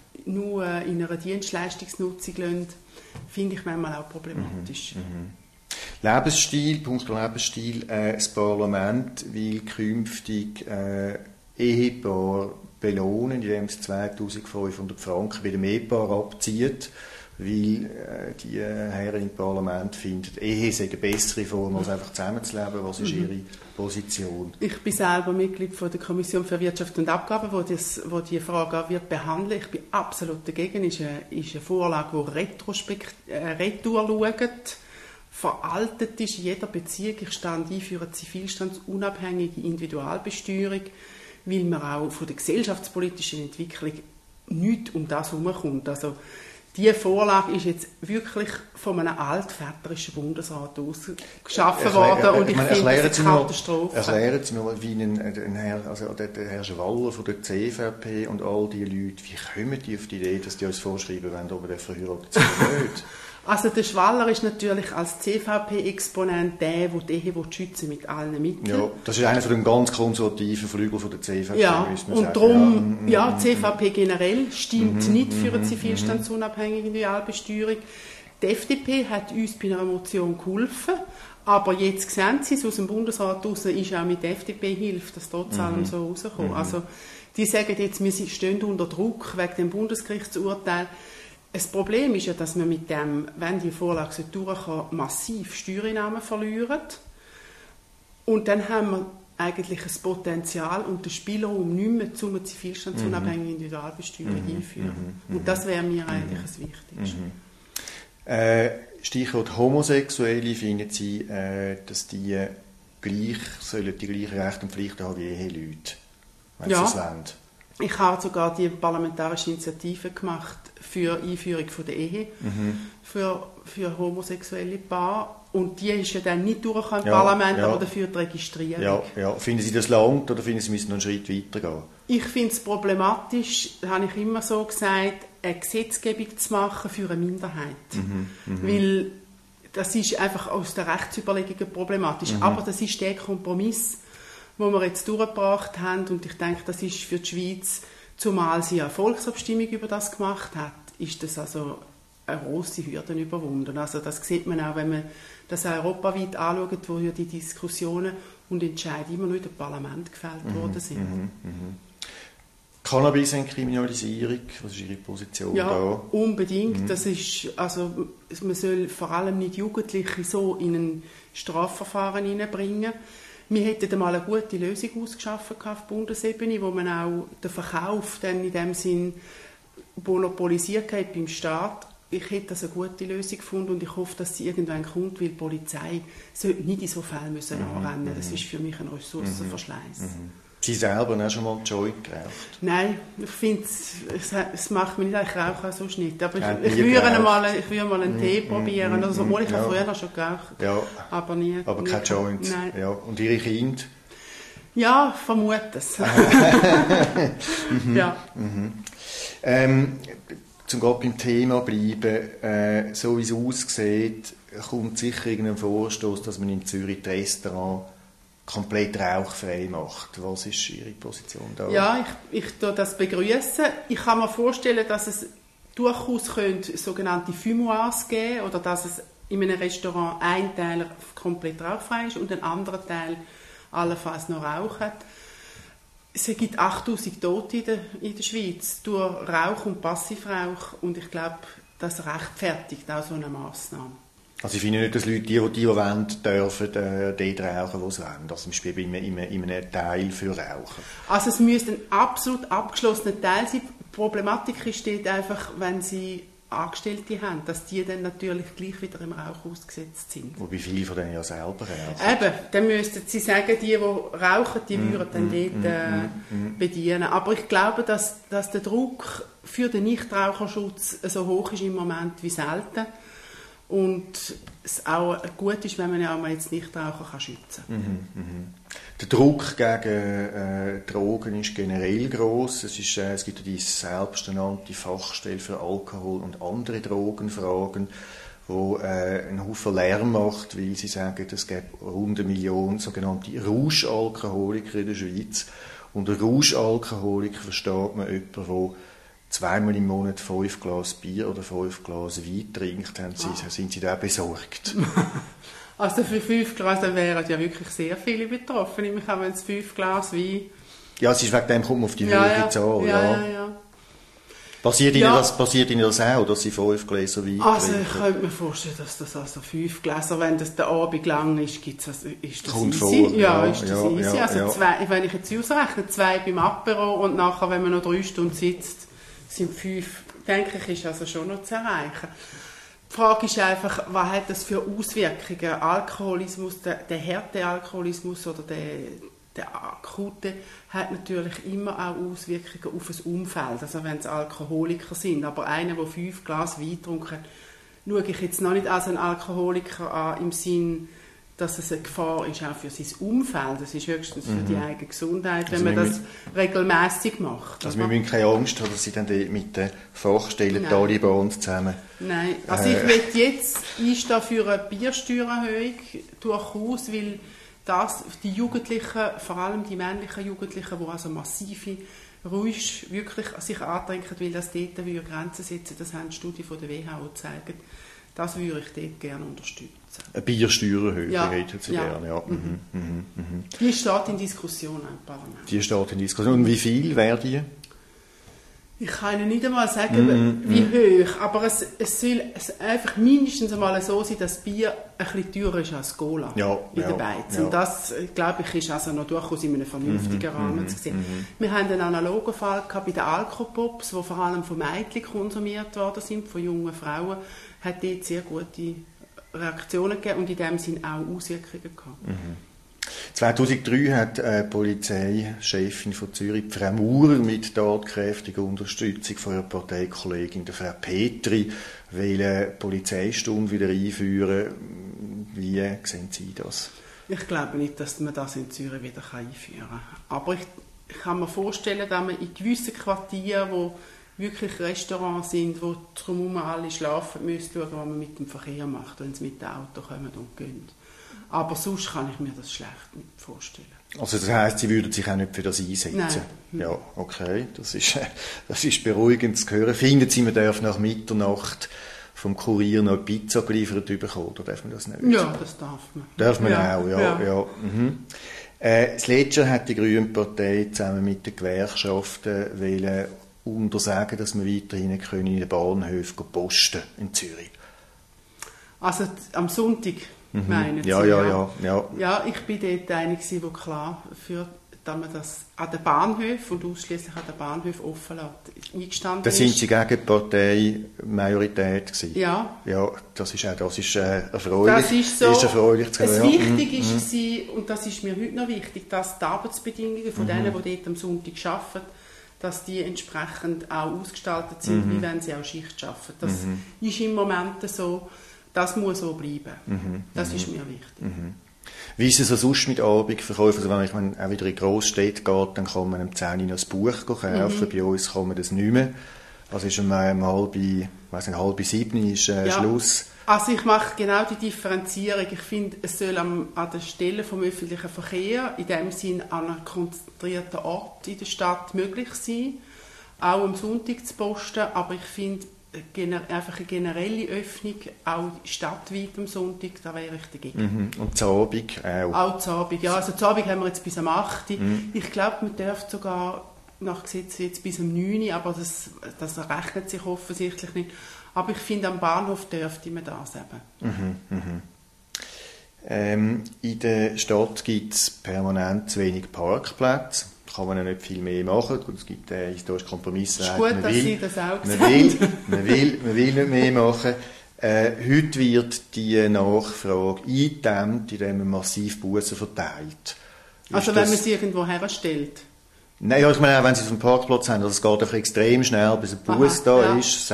in einer Dienstleistungsnutzung lassen, finde ich manchmal auch problematisch. Lebensstil, punkto Lebensstil, das Parlament will künftig Ehepaar belohnen, indem es 2500 Franken bei dem Ehepaar abzieht, weil die Herren im Parlament finden, Ehe sei eine bessere Form, als einfach zusammenzuleben. Was ist Ihre Position? Ich bin selber Mitglied von der Kommission für Wirtschaft und Abgaben, wo die Frage auch wird behandeln. Ich bin absolut dagegen. Es ist eine Vorlage, die retour schaut, veraltet ist in jeder Beziehung. Ich stand ein für eine zivilstandsunabhängige Individualbesteuerung, weil man auch von der gesellschaftspolitischen Entwicklung nicht um das herumkommt. Also, diese Vorlage ist jetzt wirklich von einem altväterischen Bundesrat ausgeschaffen worden und ich finde, das ist eine Katastrophe. Erklären Sie mir mal, wie der Herr Schwaller von der CVP und all die Leute, wie kommen die auf die Idee, dass die uns vorschreiben wollen, ob wir verheiratet sind oder nicht? Also der Schwaller ist natürlich als CVP-Exponent der die Ehe schützen mit allen Mitteln. Ja, das ist einer von dem ganz konservativen Flügel von der CVP. Ja, und darum, die CVP generell stimmt nicht für eine zivilstandsunabhängige Individualbesteuerung. Die FDP hat uns bei einer Motion geholfen, aber jetzt sehen Sie es, aus dem Bundesrat raus ist auch mit der FDP-Hilfe, dass trotz allem so rauskommt. Also die sagen jetzt, wir stehen unter Druck wegen dem Bundesgerichtsurteil. Das Problem ist ja, dass wir mit dem, wenn die Vorlage durchkommt, massiv Steuereinnahmen verlieren. Und dann haben wir eigentlich ein Potenzial und den Spielraum nicht mehr zu einer zivilstandsunabhängigen Individualbesteuerung einführen. Und das wäre mir eigentlich das Wichtigste. Stichwort Homosexuelle, finden Sie, dass die gleichen Rechte und Pflichten haben wie Eheleute, wenn sie es wollen? Ich habe sogar die parlamentarische Initiative gemacht für Einführung von der Ehe für homosexuelle Paare. Und die ist ja dann nicht durchgekommen im Parlament, aber dafür die Registrierung. Ja. Finden Sie das langt oder finden Sie, müssen noch einen Schritt weitergehen? Ich finde es problematisch, habe ich immer so gesagt, eine Gesetzgebung zu machen für eine Minderheit. Weil das ist einfach aus der Rechtsüberlegung problematisch. Aber das ist der Kompromiss, den wir jetzt durchgebracht haben. Und ich denke, das ist für die Schweiz, zumal sie eine Volksabstimmung über das gemacht hat, ist das also eine grosse Hürde überwunden. Also das sieht man auch, wenn man das europaweit anschaut, wo ja die Diskussionen und Entscheide immer nur in dem Parlament gefällt worden sind. Cannabis-Entkriminalisierung, was ist Ihre Position da? Ja, unbedingt. Das ist, also, man soll vor allem nicht Jugendliche so in ein Strafverfahren hineinbringen. Wir hätten einmal eine gute Lösung ausgeschaffen auf Bundesebene, wo man auch den Verkauf dann in dem Sinn monopolisiert hat beim Staat. Ich hätte das eine gute Lösung gefunden und ich hoffe, dass sie irgendwann kommt, weil die Polizei sollte nicht in so Fällen anrennen müssen. Das ist für mich ein Ressourcenverschleiß. Sie selber haben auch schon mal Joint geraucht? Nein, ich finde, es macht mir nicht, ich rauche auch sonst nicht. Aber ich würde mal einen Tee probieren, also, obwohl ich auch früher schon geraucht habe. Aber nie. Aber kein Joint? Nein. Ja. Und Ihre Kinder? Ja, vermute es. Ja. Zum gerade beim Thema bleiben, so wie es aussieht, kommt sicher irgendein Vorstoß, dass man in Zürich das Restaurant komplett rauchfrei macht. Was ist Ihre Position da? Ja, ich begrüße. Ich kann mir vorstellen, dass es durchaus sogenannte Fumoirs geben oder dass es in einem Restaurant ein Teil komplett rauchfrei ist und ein anderer Teil allenfalls noch Rauch hat. Es gibt 8000 Tote in der Schweiz durch Rauch und Passivrauch und ich glaube, das rechtfertigt auch so eine Massnahme. Also ich finde nicht, dass Leute, die wollen, dürfen dort rauchen, wo sie wollen. Also zum Beispiel in einem Teil für Rauchen. Also es müsste ein absolut abgeschlossener Teil sein. Die Problematik steht einfach, wenn Sie Angestellte haben, dass die dann natürlich gleich wieder im Rauch ausgesetzt sind. Wobei viele von denen ja selber rauchen. Eben, dann müssten sie sagen, die rauchen, die würden dann dort bedienen. Aber ich glaube, dass der Druck für den Nichtraucherschutz so hoch ist im Moment wie selten. Und es auch gut ist, wenn man ja auch mal jetzt Nichtraucher kann schützen kann. Der Druck gegen Drogen ist generell gross. Es gibt ja die selbsternannte Fachstelle für Alkohol und andere Drogenfragen, wo einen Haufen Lärm macht, weil sie sagen, es gibt rund 1 Million sogenannte Rauschalkoholiker in der Schweiz. Unter Rauschalkoholiker versteht man jemanden, der zweimal im Monat 5 Glas Bier oder 5 Glas Wein trinkt, sind Sie da besorgt? Also für 5 Glas wären ja wirklich sehr viele betroffen. Ich habe jetzt 5 Glas Wein. Ja, es ist wegen dem, kommt man auf die höhere Zahl. Ja. Passiert Ihnen das auch, dass Sie 5 Gläser Wein also trinken? Ich könnte mir vorstellen, dass das also 5 Gläser, wenn das der Abend lang ist, ist das kommt easy. Vor. Ja, ist das easy. Ja, also 2, wenn ich jetzt ausrechne, 2 beim Apero und nachher, wenn man noch 3 Stunden sitzt, sind 5, denke ich, ist also schon noch zu erreichen. Die Frage ist einfach, was hat das für Auswirkungen? Alkoholismus, der Härtealkoholismus oder der akute hat natürlich immer auch Auswirkungen auf das Umfeld, also wenn es Alkoholiker sind. Aber einer, der 5 Glas Wein trinkt, schaue ich jetzt noch nicht als einen Alkoholiker an, im Sinn, dass es eine Gefahr ist auch für sein Umfeld. Das ist höchstens für die eigene Gesundheit, wenn man das regelmäßig macht. Also wir müssen keine Angst haben, dass Sie dann mit den Fachstellen Taliban zusammen... Nein, also ich will jetzt einstehen für eine Biersteuererhöhung durchaus, weil die Jugendlichen, vor allem die männlichen Jugendlichen, die also massive Rausch wirklich sich antrinken, weil das dort Grenzen setzen, das haben Studien von der WHO gezeigt. Das würde ich dort gerne unterstützen. Eine Biersteuererhöhung hätten Sie gerne, ja. Die steht in Diskussion im Parlament. Die steht in Diskussion. Und wie viel wäre die? Ich kann Ihnen nicht einmal sagen, wie hoch, aber es soll einfach mindestens einmal so sein, dass Bier ein bisschen teurer ist als Cola in der Beiz. Und das, glaube ich, ist also noch durchaus in einem vernünftigen Rahmen zu sehen. Wir haben einen analogen Fall gehabt bei den Alkopops, die vor allem von Mädchen konsumiert worden sind, von jungen Frauen, hat dort sehr gute Reaktionen gegeben und in dem Sinn auch Auswirkungen gehabt. 2003 hat die Polizeichefin von Zürich, Frau Maurer, mit tatkräftiger Unterstützung von ihrer Parteikollegin, der Frau Petri, eine Polizeistunde wieder einführen. Wie sehen Sie das? Ich glaube nicht, dass man das in Zürich wieder einführen kann. Aber ich kann mir vorstellen, dass man in gewissen Quartieren, wo wirklich Restaurants sind, wo drumherum alle schlafen, müssen schauen, was man mit dem Verkehr macht, wenn sie mit dem Auto kommen und gehen. Aber sonst kann ich mir das schlecht nicht vorstellen. Also das heisst, Sie würden sich auch nicht für das einsetzen? Nein. Ja, okay, das ist beruhigend zu hören. Finden Sie, man darf nach Mitternacht vom Kurier noch eine Pizza geliefert bekommen, oder darf man das nicht? Ja, das darf man. Darf man auch, ja. Das Letzte hat die Grüne Partei zusammen mit den Gewerkschaften wollen untersagen, dass wir weiterhin in den Bahnhöfen posten in Zürich. Also am Sonntag meinen Sie? Ja. Ja, ich bin dort einig, der klar für, dass man das an den Bahnhöfen und ausschließlich an den Bahnhöfen offen lässt, eingestanden ist. Da sind Sie gegen die Parteimajorität gewesen? Ja. Ja, das ist erfreulich. Das ist so. Ist erfreulich zu hören. Wichtig ist sie, und das ist mir heute noch wichtig, dass die Arbeitsbedingungen von denen, die dort am Sonntag arbeiten, dass die entsprechend auch ausgestaltet sind, wie wenn sie auch Schicht arbeiten. Das ist im Moment so, das muss so bleiben. Das ist mir wichtig. Wie ist es so sonst mit Abendverkäufen? Also wenn man auch wieder in Grossstädte geht, dann kann man am 10 Uhr ein Buch kaufen. Bei uns kann man das nicht mehr. Also ist um 6:30 ist Schluss. Also ich mache genau die Differenzierung. Ich finde, es soll an der Stelle vom öffentlichen Verkehr, in dem Sinn an einem konzentrierten Ort in der Stadt möglich sein, auch am Sonntag zu posten, aber ich finde, einfach eine generelle Öffnung, auch stadtweit am Sonntag, da wäre ich dagegen. Und zu Abend auch? Auch zu Abend, ja. Also zu Abend haben wir jetzt bis am 8 Uhr. Ich glaube, man darf sogar nach Gesetz jetzt bis am 9 Uhr, aber das rechnet sich offensichtlich nicht. Aber ich finde, am Bahnhof dürfte man das eben. In der Stadt gibt es permanent zu wenig Parkplätze. kann man ja nicht viel mehr machen. Gut, es gibt historischen Kompromiss. Es ist gut, dass Sie das auch gesagt haben. Man will nicht mehr machen. Heute wird die Nachfrage eingedämmt, indem man massiv Bussen verteilt. Also wenn man sie irgendwo herstellt? Nein, ja, ich meine, wenn Sie es auf dem Parkplatz haben, also es geht einfach extrem schnell, bis ein Bus ist.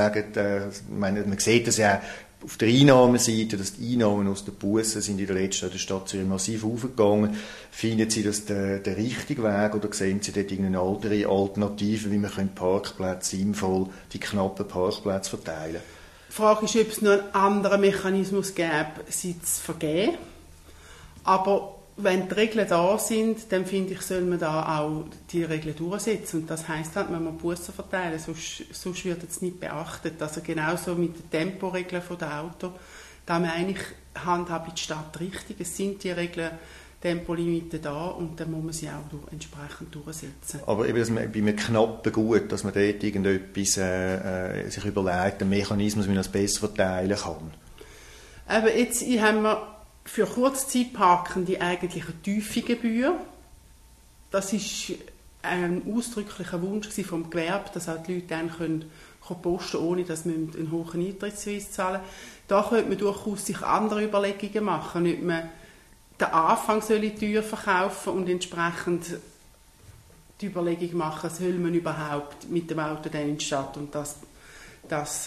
Man sieht das ja auf der Einnahmenseite, dass die Einnahmen aus den Bussen sind in der letzten Jahr der Stadt Zürich massiv aufgegangen. Finden Sie das der richtige Weg oder sehen Sie dort irgendeine andere Alternative, wie man Parkplätze sinnvoll, die knappen Parkplätze verteilen? Die Frage ist, ob es noch einen anderen Mechanismus gäbe, sie zu vergeben. Aber wenn die Regeln da sind, dann finde ich, soll man da auch die Regeln durchsetzen. Und das heisst halt, wenn man Bussen verteilen, sonst wird es nicht beachtet. Also genauso mit den Temporegeln der Autos, da meine ich, handhabt die Stadt richtig. Es sind die Regeln, Tempolimite da und dann muss man sie auch entsprechend durchsetzen. Aber eben, dass man bei einem knappen Gut, dass man dort irgendetwas sich überlegt, einen Mechanismus, wie man das besser verteilen kann. Aber jetzt haben wir für Kurzzeitparkende eigentlich eine tiefe Gebühr. Das ist ein ausdrücklicher Wunsch vom Gewerbe, dass auch die Leute dann können posten, ohne dass man einen hohen Eintrittspreis zahlen. Da könnte man durchaus sich andere Überlegungen machen, ob man den Anfang teuer verkaufen und entsprechend die Überlegung machen, soll man überhaupt mit dem Auto dann in die Stadt und das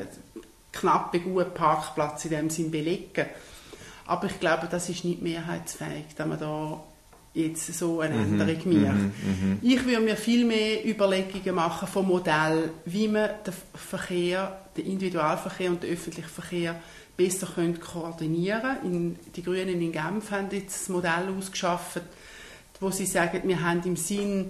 knappe gute Parkplatz in dem Sinn belegen. Aber ich glaube, das ist nicht mehrheitsfähig, dass man da jetzt so eine Änderung macht. Ich würde mir viel mehr Überlegungen machen vom Modell, wie man den Individualverkehr und den öffentlichen Verkehr besser koordinieren können. Die Grünen in Genf haben jetzt ein Modell ausgeschafft, wo sie sagen, wir haben im Sinn,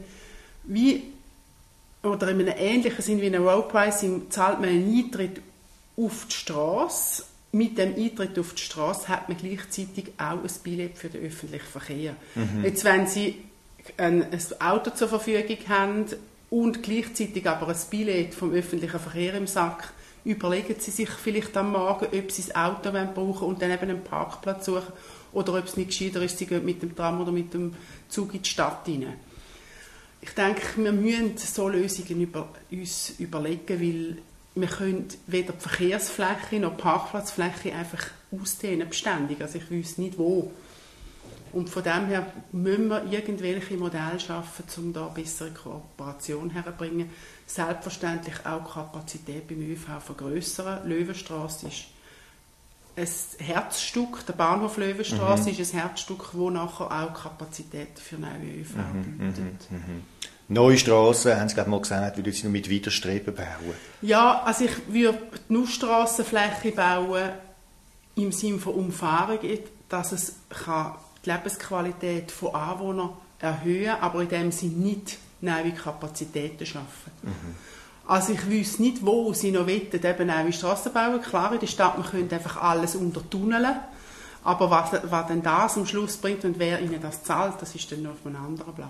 oder in einem ähnlichen Sinn wie ein Roadpricing, zahlt man einen Eintritt auf die Straße. Mit dem Eintritt auf die Straße hat man gleichzeitig auch ein Billett für den öffentlichen Verkehr. Jetzt, wenn Sie ein Auto zur Verfügung haben und gleichzeitig aber ein Billett vom öffentlichen Verkehr im Sack, überlegen Sie sich vielleicht am Morgen, ob Sie das Auto brauchen und dann eben einen Parkplatz suchen oder ob es nicht gescheiter ist, Sie gehen mit dem Tram oder mit dem Zug in die Stadt rein. Ich denke, wir müssen so Lösungen uns überlegen, weil wir können weder die Verkehrsfläche noch die Parkplatzfläche einfach ausdehnen, beständig. Also ich weiss nicht, wo. Und von dem her müssen wir irgendwelche Modelle schaffen, um da bessere Kooperation herzubringen. Selbstverständlich auch die Kapazität beim ÖV vergrössern. Löwenstrasse ist ein Herzstück, der Bahnhof Löwenstrasse ist ein Herzstück, wo nachher auch Kapazität für neue ÖV bietet. Neue Strassen, haben Sie glaube mal gesagt, würden Sie noch mit Widerstreben bauen? Ja, also ich würde nur Strassenfläche bauen im Sinne von Umfahrung, dass es die Lebensqualität von Anwohnern erhöhen kann, aber in dem Sinne nicht neue Kapazitäten schaffen. Also ich weiss nicht, wo Sie noch wollen, eben neue Strassen bauen. Klar, in der Stadt, man könnte einfach alles untertunneln, aber was denn das am Schluss bringt und wer Ihnen das zahlt, das ist dann noch auf einem anderen Blatt.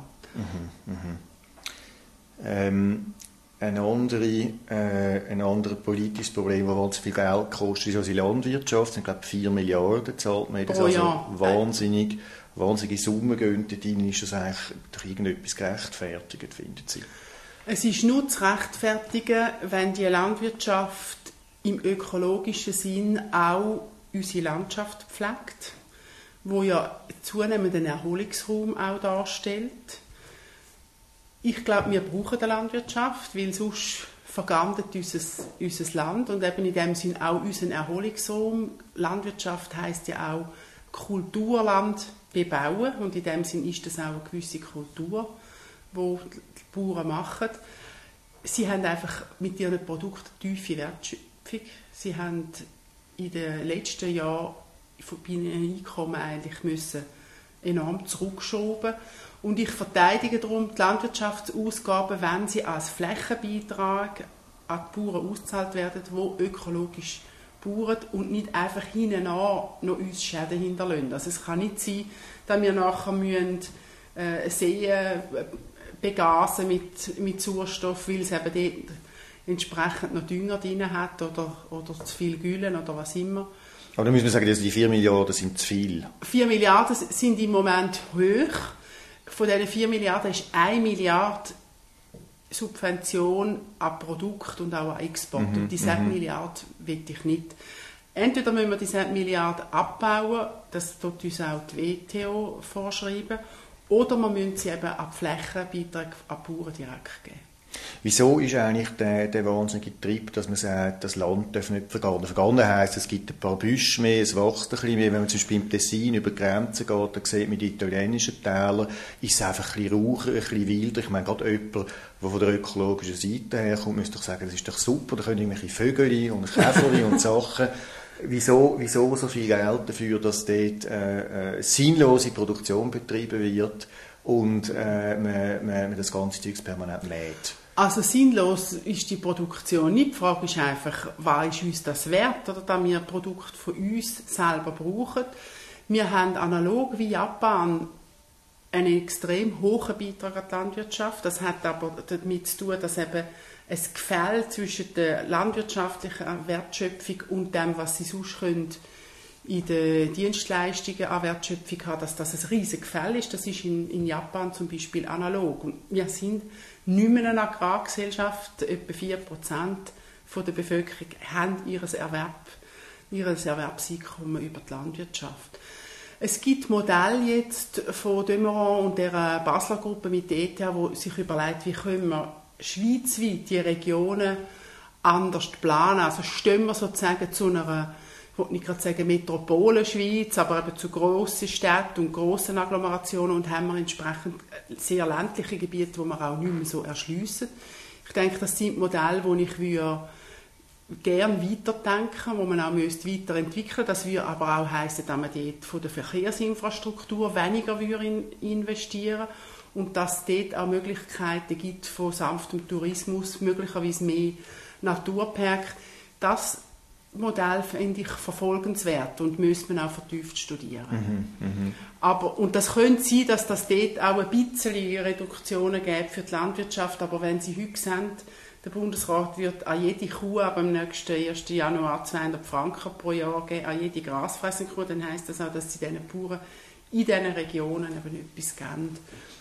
Ein anderes politisches Problem, das wahnsinnig viel Geld kostet, ist also die Landwirtschaft. Es sind, glaube ich, 4 Milliarden zahlt man. Das wahnsinnige Summen gehen dort rein. Ist das eigentlich durch irgendetwas gerechtfertigt, finden Sie? Es ist nur zu rechtfertigen, wenn die Landwirtschaft im ökologischen Sinn auch unsere Landschaft pflegt, wo ja zunehmend einen Erholungsraum auch darstellt. Ich glaube, wir brauchen die Landwirtschaft, weil sonst vergandet unser Land und eben in dem Sinn auch unseren Erholungsraum. Landwirtschaft heisst ja auch Kulturland bebauen und in dem Sinn ist das auch eine gewisse Kultur, die die Bauern machen. Sie haben einfach mit ihren Produkten tiefe Wertschöpfung. Sie haben in den letzten Jahren bei ihren Einkommen eigentlich müssen enorm zurückgeschoben. Und ich verteidige darum die Landwirtschaftsausgaben, wenn sie als Flächenbeitrag an die Bauern ausgezahlt werden, die ökologisch bauern und nicht einfach hinten noch uns Schäden hinterlassen. Also es kann nicht sein, dass wir nachher Seen begasen mit Sauerstoff, weil es eben dort entsprechend noch Dünger drin hat oder zu viel Gülle oder was immer. Aber dann müssen wir sagen, dass die 4 Milliarden sind zu viel. 4 Milliarden sind im Moment hoch. von diesen 4 Milliarden ist 1 Milliarde Subvention an Produkt und auch an Export. Und diese 7 Milliarden will ich nicht. Entweder müssen wir diese 7 Milliarden abbauen, das tut uns auch die WTO vorschreiben, oder wir müssen sie eben an Flächenbeiträge an Bauern direkt geben. Wieso ist eigentlich der wahnsinnige Trieb, dass man sagt, das Land darf nicht vergehen? Vergehen heisst, es gibt ein paar Büsche mehr, es wächst ein bisschen mehr. Wenn man zum Beispiel im Tessin über die Grenzen geht, dann sieht man die italienischen Täler, ist es einfach ein bisschen raucher, ein bisschen wilder. Ich meine, gerade jemand, der von der ökologischen Seite herkommt, müsste doch sagen, das ist doch super, da können irgendwelche Vögel und Käfer und Sachen. Wieso so viel Geld dafür, dass dort sinnlose Produktion betrieben wird und man das ganze Zeug permanent lädt? Also sinnlos ist die Produktion nicht. Die Frage ist einfach, was ist uns das wert, oder dass wir Produkte von uns selber brauchen. Wir haben analog wie Japan einen extrem hohen Beitrag an die Landwirtschaft. Das hat aber damit zu tun, dass eben ein Gefälle zwischen der landwirtschaftlichen Wertschöpfung und dem, was sie sonst können, in den Dienstleistungen an Wertschöpfung haben, dass das ein riesiges Gefälle ist. Das ist in Japan zum Beispiel analog. Und wir sind nicht mehr eine Agrargesellschaft. Etwa 4% der Bevölkerung haben ihr Erwerbseinkommen über die Landwirtschaft. Es gibt Modelle jetzt von Demeron und der Basler Gruppe mit der ETH, die sich überlegt, wie können wir schweizweit die Regionen anders planen. Also stehen wir sozusagen zu einer, ich will nicht gerade sagen Metropolenschweiz, aber eben zu grossen Städten und grossen Agglomerationen und haben wir entsprechend sehr ländliche Gebiete, die wir auch nicht mehr so erschliessen. Ich denke, das sind Modelle, die ich gerne weiterdenken, wo man auch weiterentwickeln müsste. Das würde aber auch heissen, dass man dort von der Verkehrsinfrastruktur weniger investieren würde und dass es dort auch Möglichkeiten gibt von sanftem Tourismus, möglicherweise mehr Naturpark. Das Modell finde ich verfolgenswert und müsste man auch vertieft studieren. Und das könnte sein, dass das dort auch ein bisschen Reduktionen gibt für die Landwirtschaft, aber wenn Sie heute sehen, der Bundesrat wird an jede Kuh ab dem nächsten 1. Januar 200 Franken pro Jahr geben, an jede grasfressende Kuh, dann heisst das auch, dass sie diesen Bauern in diesen Regionen eben etwas geben.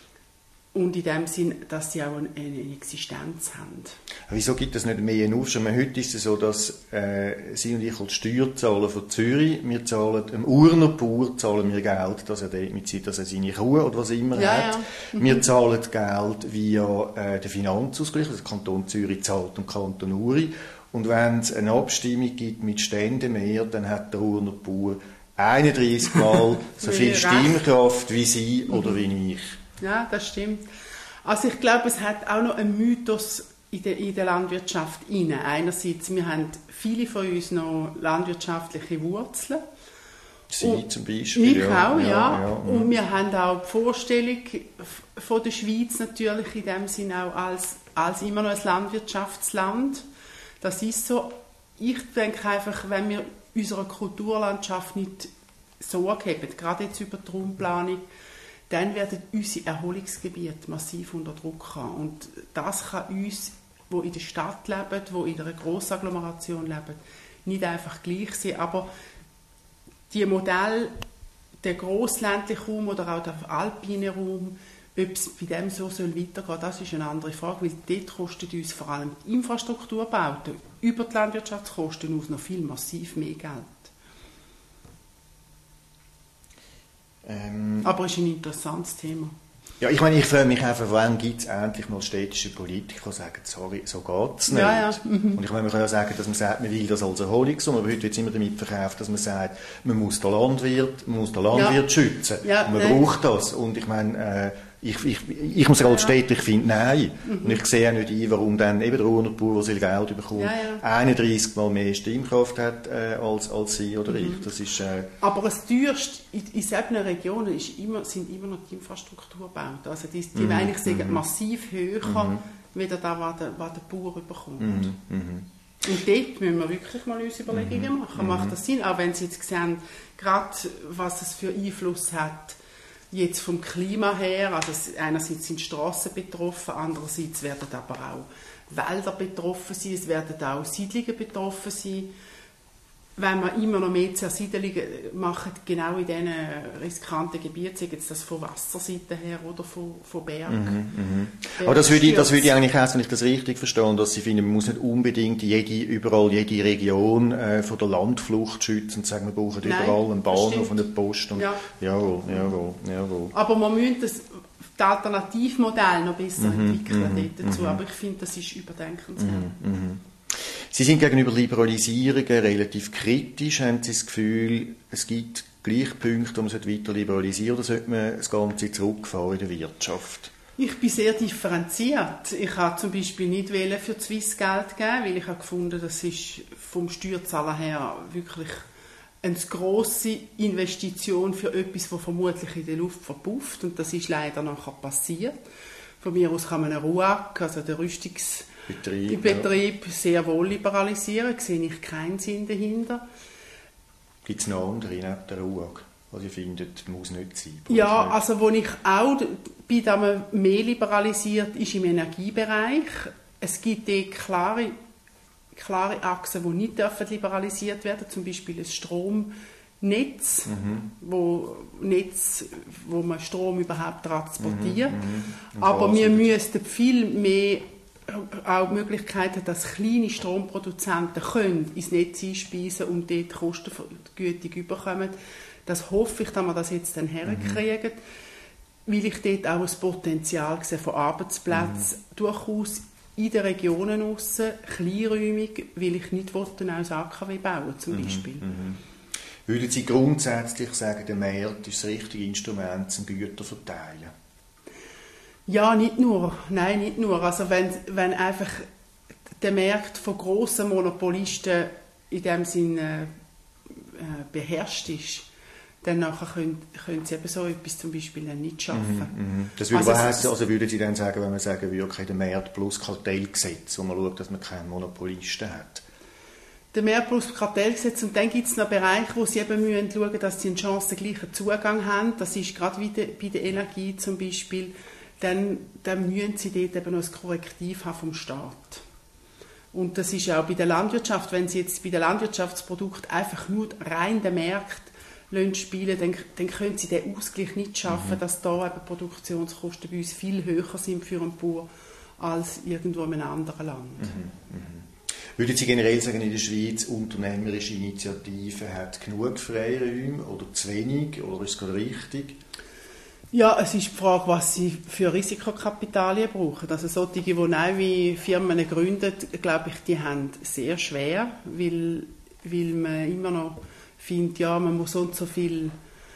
Und in dem Sinn, dass sie auch eine Existenz haben. Wieso gibt es nicht mehr einen Aufschub? Heute ist es so, dass Sie und ich als Steuerzahler von Zürich, wir zahlen dem Urner Bauer zahlen wir Geld, dass er dass er seine Kuh oder was immer hat. Ja. Wir zahlen Geld via den Finanzausgleich, also der Kanton Zürich zahlt dem Kanton Uri. Und wenn es eine Abstimmung gibt mit Ständemehr, dann hat der Urner Bauer 31 Mal so viel Stimmkraft wie Sie oder wie ich. Ja, das stimmt. Also ich glaube, es hat auch noch einen Mythos in der Landwirtschaft inne. Einerseits, wir haben viele von uns noch landwirtschaftliche Wurzeln. Sie zum Beispiel. Ich auch, ja. Und wir haben auch die Vorstellung von der Schweiz natürlich in dem Sinne auch als immer noch ein Landwirtschaftsland. Das ist so. Ich denke einfach, wenn wir unserer Kulturlandschaft nicht Sorge haben, gerade jetzt über die Raumplanung, dann werden unsere Erholungsgebiete massiv unter Druck haben. Und das kann uns, die in der Stadt leben, die in einer Grossagglomeration leben, nicht einfach gleich sein. Aber die Modelle, der grossländliche Raum oder auch der alpine Raum, ob es bei dem so weitergehen soll, das ist eine andere Frage, weil dort kostet uns vor allem die Infrastrukturbauten über die Landwirtschaftskosten aus noch viel massiv mehr Geld. Aber es ist ein interessantes Thema. Ja, ich meine, ich frage mich einfach, wann gibt es endlich mal städtische Politiker, die sagen, sorry, so geht es nicht. Ja. Und ich meine, man kann ja sagen, dass man sagt, man will das als Erholungsraum, aber heute wird es immer damit verkauft, dass man sagt, man muss den Landwirt schützen. Ja, man braucht das. Und ich meine, ich muss als Städter, ich finde, nein. Und ich sehe auch nicht ein, warum dann eben der Urner Bauer, der so viel Geld bekommt, 31 Mal mehr Stimmkraft hat als Sie oder ich. Das ist, aber das teuerste in solchen Regionen sind immer noch die Infrastrukturbauten. Also die eigentlich sagen, massiv höher, wie das, was der Bauer bekommt. Und dort müssen wir wirklich mal uns Überlegungen machen. Macht das Sinn? Auch wenn Sie jetzt sehen, gerade was es für Einfluss hat, jetzt vom Klima her, also einerseits sind Strassen betroffen, andererseits werden aber auch Wälder betroffen sein, es werden auch Siedlungen betroffen sein. wenn wir immer noch mehr Zersiedelungen machen, genau in diesen riskanten Gebieten, sei jetzt das von Wasserseite her oder von Bergen. Aber das würde ich eigentlich heißen, wenn ich das richtig verstehe, dass Sie finden, man muss nicht unbedingt jede Region von der Landflucht schützen und sagen, wir brauchen überall einen Bahnhof und eine Post. Und jawohl. Aber man müsste das Alternativmodell noch besser entwickeln dazu. Aber ich finde, das ist überdenkenswert. Sie sind gegenüber Liberalisierungen relativ kritisch. Haben Sie das Gefühl, es gibt Gleichpunkte, wo man weiter liberalisieren sollte, oder sollte man das Ganze zurückfahren in der Wirtschaft? Ich bin sehr differenziert. Ich habe zum Beispiel nicht für die Swiss Geld geben, weil ich habe gefunden, das ist vom Steuerzahler her wirklich eine grosse Investition für etwas, das vermutlich in der Luft verpufft. Und das ist leider nachher passiert. Von mir aus kann man einen RUAG, also den Betrieb sehr wohl liberalisieren, sehe ich keinen Sinn dahinter. Gibt es noch andere neben der RUAG, was ihr findet, muss nicht sein? Ja, also wo ich auch bei dem mehr liberalisiert ist im Energiebereich. Es gibt klare Achsen, die nicht liberalisiert werden dürfen, zum Beispiel das Stromnetz, wo man Strom überhaupt transportiert. Aber wir müssten viel mehr auch die Möglichkeit hat, dass kleine Stromproduzenten können ins Netz einspeisen und dort kostengütig überkommen. Das hoffe ich, dass wir das jetzt dann herkriegen, weil ich dort auch ein Potenzial sehe von Arbeitsplätzen durchaus in den Regionen aussen, kleinräumig, weil ich nicht ein neues AKW bauen zum Beispiel. Würden Sie grundsätzlich sagen, der Markt ist das richtige Instrument zum Güter verteilen? Ja, nicht nur. Nein, nicht nur. Also wenn einfach der Markt von grossen Monopolisten in dem Sinne beherrscht ist, dann nachher können sie eben so etwas zum Beispiel dann nicht schaffen. Das würde heißen, also würden Sie dann sagen, wenn man sagen würde, okay, der Markt plus Kartellgesetz, wo man schaut, dass man keinen Monopolisten hat? Der Markt plus Kartellgesetz, und dann gibt es noch Bereiche, wo sie eben müssen schauen, dass sie einen chancengleichen Zugang haben. Das ist gerade wie bei der Energie zum Beispiel. Dann müssen sie dort eben noch ein Korrektiv haben vom Staat. Und das ist auch bei der Landwirtschaft. Wenn sie jetzt bei den Landwirtschaftsprodukten einfach nur rein den Markt spielen, dann können sie den Ausgleich nicht schaffen, dass da eben Produktionskosten bei uns viel höher sind für einen Bauer als irgendwo in einem anderen Land. Würden Sie generell sagen, in der Schweiz unternehmerische Initiative hat genug Freiräume oder zu wenig, oder ist es gerade richtig? Ja, es ist die Frage, was sie für Risikokapitalien brauchen. Also solche, die neue Firmen gründen, glaube ich, die haben sehr schwer, weil man immer noch findet, ja, man muss so und so viel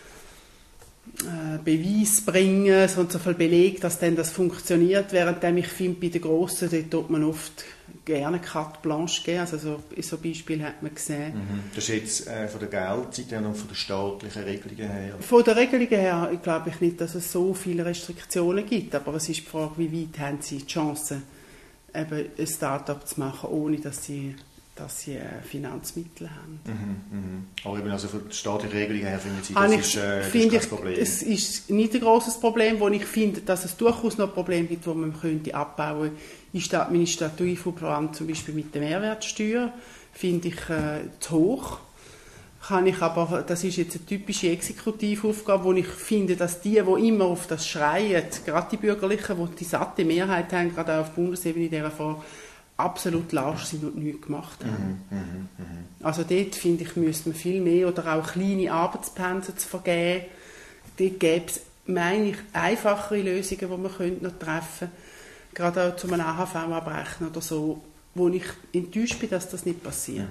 Beweis bringen, so und so viel Beleg, dass dann das funktioniert. Während ich finde, bei den Grossen, dort tut man oft gerne carte blanche geben. Also so Beispiel hat man gesehen. Das ist jetzt von der Geldseite und von den staatlichen Regelungen her? Von der Regelungen her glaube ich nicht, dass es so viele Restriktionen gibt. Aber es ist die Frage, wie weit haben Sie die Chance, eben ein Start-up zu machen, ohne dass sie Finanzmittel haben. Aber eben also von der staatlichen Regelung her finden Sie, das ist kein Problem? Es ist nicht ein grosses Problem, wo ich finde, dass es durchaus noch Probleme gibt, die man könnte abbauen könnte. Ist der Administrativaufwand zum Beispiel mit der Mehrwertsteuer, finde ich zu hoch. Das ist jetzt eine typische Exekutivaufgabe, wo ich finde, dass die immer auf das schreien, gerade die Bürgerlichen, die die satte Mehrheit haben, gerade auch auf Bundesebene in dieser Frage, absolut lasch sind und nichts gemacht haben. Also dort, finde ich, müsste man viel mehr oder auch kleine Arbeitspensen zu vergeben. Dort gäbe es, meine ich, einfachere Lösungen, die man noch treffen könnte. Gerade auch zu einem AHV-Abbrechen oder so, wo ich enttäuscht bin, dass das nicht passiert.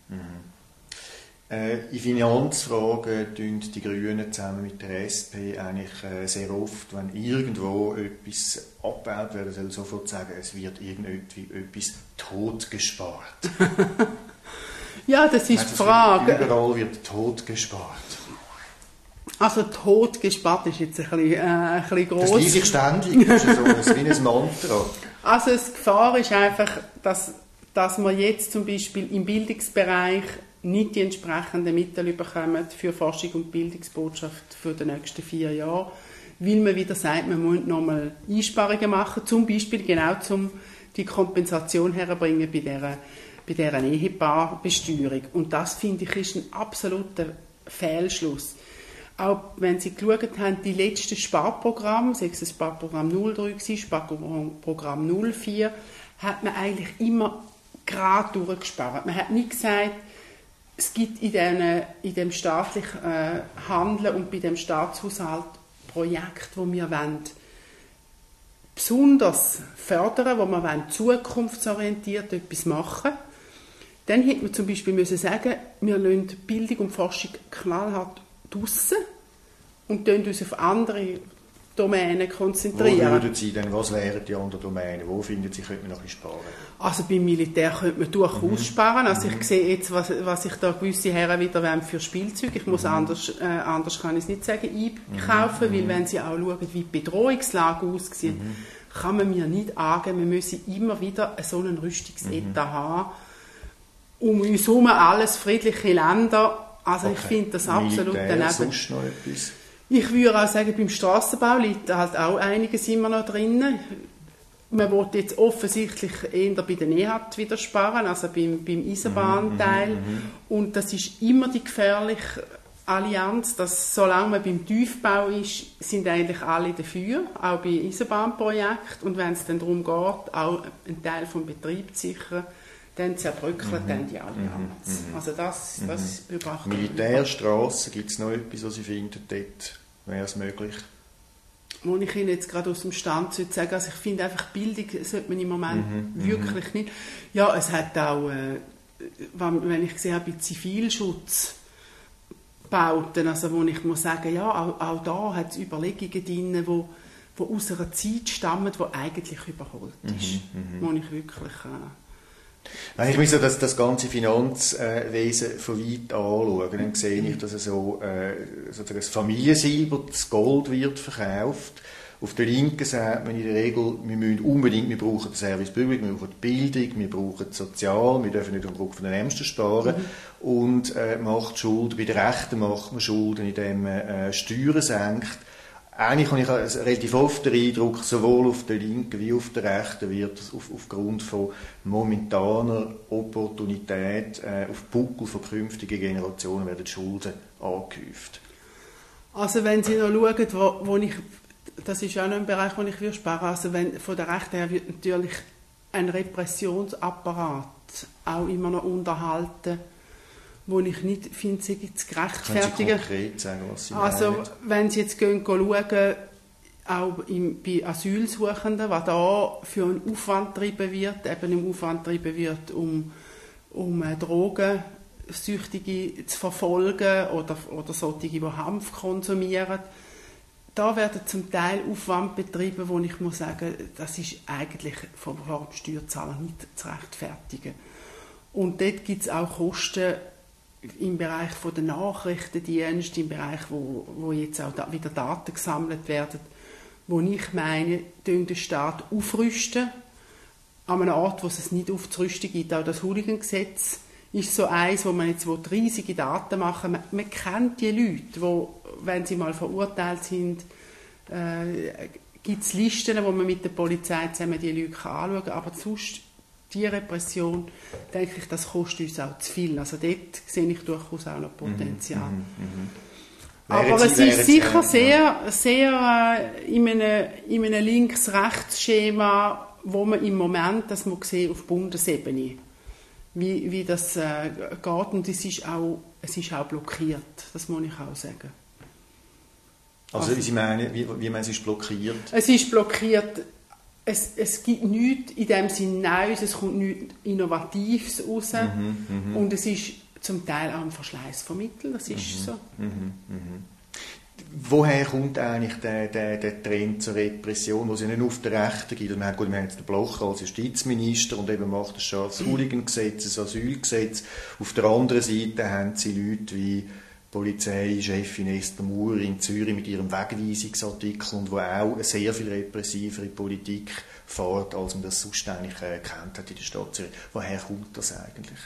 In Finanzfragen tun die Grünen zusammen mit der SP eigentlich sehr oft, wenn irgendwo etwas abgebaut werden soll, sofort sagen, es wird irgendwie etwas totgespart. Ja, das ist die Frage. Überall wird totgespart. Also totgespart ist jetzt ein bisschen gross. Das liest ich ständig, das ist so wie ein Mantra. Also die Gefahr ist einfach, dass wir jetzt zum Beispiel im Bildungsbereich nicht die entsprechenden Mittel bekommen für Forschung und Bildungsbotschaft für die nächsten 4 Jahre, weil man wieder sagt, man muss nochmal Einsparungen machen, zum Beispiel genau um die Kompensation herbringen bei dieser bei dieser Ehepaarbesteuerung. Und das, finde ich, ist ein absoluter Fehlschluss. Auch wenn Sie geschaut haben, die letzten Sparprogramme, sei es das Sparprogramm 03, Sparprogramm 04, hat man eigentlich immer gerade durchgespart. Man hat nie gesagt, es gibt in dem staatlichen Handeln und bei dem Staatshaushalt Projekte, die wir besonders fördern, wo wir zukunftsorientiert etwas machen wollen. Dann hätte man zum Beispiel müssen sagen, wir lassen Bildung und Forschung knallhart draussen und uns auf andere Domänen konzentrieren. Wo würden Sie denn, was wären die anderen Domänen? Wo finden Sie, könnte man noch ein bisschen sparen? Also beim Militär könnte man durchaus sparen. Also ich sehe jetzt, was ich da gewisse Herren wieder für Spielzeug. Ich muss anders kann ich es nicht sagen, einkaufen, weil wenn Sie auch schauen, wie die Bedrohungslage aussieht, kann man mir nicht angeben, wir müssen immer wieder so einen Rüstungsetat haben. Um uns herum alles friedliche Länder. Also ich finde das absolut daneben. Sonst noch etwas? Ich würde auch sagen, beim Strassenbau liegt halt auch einiges immer noch drin. Man will jetzt offensichtlich eher bei der NEHAT wieder sparen, also beim Eisenbahnteil. Und das ist immer die gefährliche Allianz, dass solange man beim Tiefbau ist, sind eigentlich alle dafür, auch bei Eisenbahnprojekten. Und wenn es dann darum geht, auch einen Teil vom Betrieb zu sichern, dann zerbröckelt dann die Allianz. Also das beobachten wir. Militärstrassen, gibt es noch etwas, was Sie finden, dort wäre es möglich? Wo ich Ihnen jetzt gerade aus dem Stand sagen sollte, also ich finde einfach, Bildung sollte man im Moment wirklich nicht. Ja, es hat auch, wenn ich sehe, bei Zivilschutzbauten, also wo ich muss sagen, ja, auch da hat es Überlegungen drin, die aus einer Zeit stammen, die eigentlich überholt ist. Wo ich wirklich... Wenn ich mir so das ganze Finanzwesen von weit anschaue, dann sehe ich, dass so das Familiensilber, das Gold wird verkauft. Auf der Linken sagt man in der Regel, wir brauchen den Service Public, wir brauchen die Bildung, wir brauchen das Sozial, wir dürfen nicht am Druck von den Ärmsten sparen. Und macht Schulden. Bei der Rechten macht man Schulden, indem man Steuern senkt. Eigentlich habe ich relativ oft den Eindruck, sowohl auf der Linken wie auf der Rechten wird aufgrund von momentaner Opportunität auf Buckel von künftigen Generationen werden die Schulden angehäuft. Also wenn Sie noch schauen, wo ich, das ist auch noch ein Bereich, wo ich sparen würde, also von der Rechten her wird natürlich ein Repressionsapparat auch immer noch unterhalten, wo ich nicht finde, sie zu gerechtfertigen. Können Sie konkret sagen, was Sie meinen? Wenn Sie jetzt schauen, auch bei Asylsuchenden, was da für einen Aufwand getrieben wird, um Drogensüchtige zu verfolgen oder solche, die Hanf konsumieren, da werden zum Teil Aufwand betrieben, wo ich muss sagen, das ist eigentlich vom Steuerzahler nicht zu rechtfertigen. Und dort gibt es auch Kosten im Bereich der Nachrichtendienste, im Bereich, wo jetzt auch wieder Daten gesammelt werden, wo ich meine, den Staat aufrüsten, an einem Ort, wo es nicht aufzurüsten gibt. Auch das Hooligan-Gesetz ist so eins, wo man jetzt riesige Daten machen will. Man kennt die Leute, wo, wenn sie mal verurteilt sind, gibt es Listen, wo man mit der Polizei zusammen die Leute anschauen kann. Aber sonst die Repression, denke ich, das kostet uns auch zu viel. Also dort sehe ich durchaus auch noch Potenzial. Aber es ist sicher sehr in einem Links-Rechts-Schema, wo man im Moment, das man sieht, auf Bundesebene, wie das geht. Und es ist auch blockiert, das muss ich auch sagen. Also Sie meinen, wie man es ist blockiert? Es ist blockiert. Es gibt nichts in dem Sinne Neues, es kommt nichts Innovatives raus. Und es ist zum Teil auch ein Verschleiß von Mitteln, das ist so. Woher kommt eigentlich der Trend zur Repression, wo es ja nicht nur auf der Rechten gibt? Wir haben jetzt den Blocher als Justizminister und eben macht das scharfes Hooligan-Gesetz, das Asylgesetz. Auf der anderen Seite haben sie Leute wie Polizeichefin Esther Maurer in Zürich mit ihrem Wegweisungsartikel und wo auch eine sehr viel repressivere Politik fährt, als man das sonst eigentlich kennt hat in der Stadt Zürich. Woher kommt das eigentlich?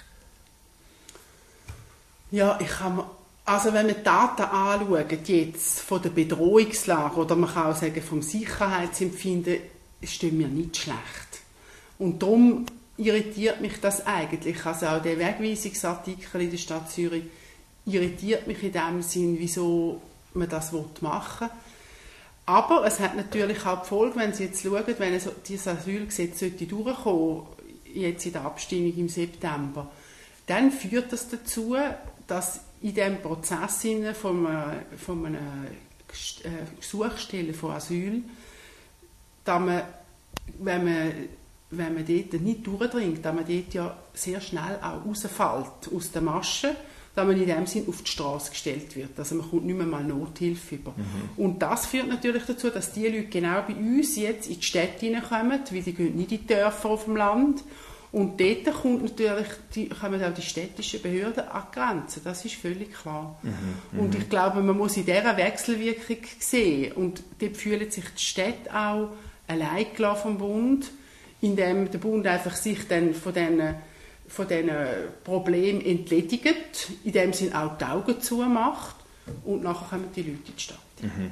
Ja, also wenn man die Daten anschaut, jetzt von der Bedrohungslage, oder man kann auch sagen vom Sicherheitsempfinden, stehen wir nicht schlecht. Und darum irritiert mich das eigentlich. Also auch der Wegweisungsartikel in der Stadt Zürich irritiert mich in dem Sinn, wieso man das machen will. Aber es hat natürlich auch die Folge, wenn Sie jetzt schauen, wenn dieses Asylgesetz durchkommen sollte, jetzt in der Abstimmung im September, dann führt das dazu, dass in diesem Prozess von einer Gesuchsstelle von Asyl, dass man, wenn man dort nicht durchdringt, dass man dort ja sehr schnell auch rausfällt aus der Masche, dass man in dem Sinn auf die Straße gestellt wird. Also man kommt nicht mehr mal Nothilfe über. Und das führt natürlich dazu, dass die Leute genau bei uns jetzt in die Städte hineinkommen, weil die gehen nicht in die Dörfer auf dem Land. Und dort kommen auch die städtischen Behörden an die Grenzen. Das ist völlig klar. Und ich glaube, man muss in dieser Wechselwirkung sehen. Und dort fühlen sich die Städte auch allein gelassen vom Bund, indem der Bund einfach sich dann von diesen Problemen entledigt, in dem Sinn auch die Augen zumacht und nachher kommen die Leute in die Stadt.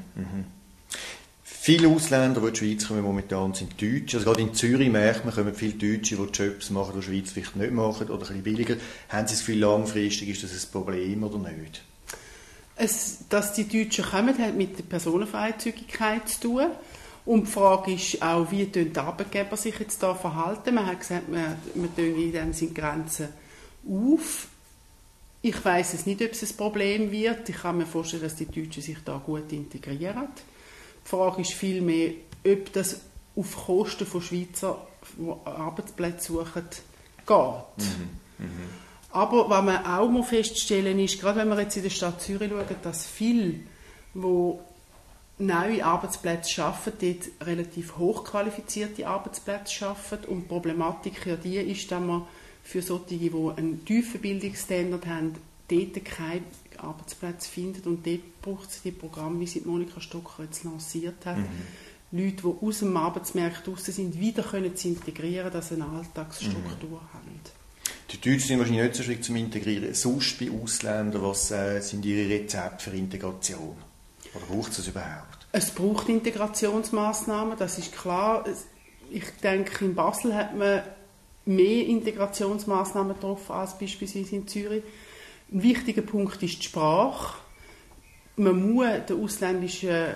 Viele Ausländer, die in die Schweiz kommen, momentan sind Deutsche. Also gerade in Zürich merkt man, kommen viele Deutsche, die Jobs machen, die die Schweiz vielleicht nicht machen oder ein bisschen billiger. Haben Sie das Gefühl, langfristig ist das ein Problem oder nicht? Dass die Deutschen kommen, hat mit der Personenfreizügigkeit zu tun. Und die Frage ist auch, wie die Arbeitgeber sich jetzt da verhalten. Man hat gesagt, wir tun in dem Sinne Grenzen auf. Ich weiss es nicht, ob es ein Problem wird. Ich kann mir vorstellen, dass die Deutschen sich da gut integrieren. Die Frage ist vielmehr, ob das auf Kosten von Schweizer, die Arbeitsplätze suchen, geht. Aber was man auch feststellen muss, ist, gerade wenn wir jetzt in der Stadt Zürich schauen, dass viele, die neue Arbeitsplätze schaffen, dort relativ hochqualifizierte Arbeitsplätze schaffen. Und die Problematik ja die ist, dass man für solche, die einen tiefen Bildungsstandard haben, dort keine Arbeitsplätze findet. Und dort braucht es die Programme, wie sie Monika Stocker jetzt lanciert hat. Leute, die aus dem Arbeitsmarkt raus sind, wieder können zu integrieren, dass sie eine Alltagsstruktur haben. Die Deutschen sind wahrscheinlich nicht so schwierig zum Integrieren. Sonst bei Ausländern, was sind ihre Rezepte für Integration? Oder braucht es das überhaupt? Es braucht Integrationsmaßnahmen, das ist klar. Ich denke, in Basel hat man mehr Integrationsmaßnahmen getroffen als beispielsweise in Zürich. Ein wichtiger Punkt ist die Sprache. Man muss den ausländischen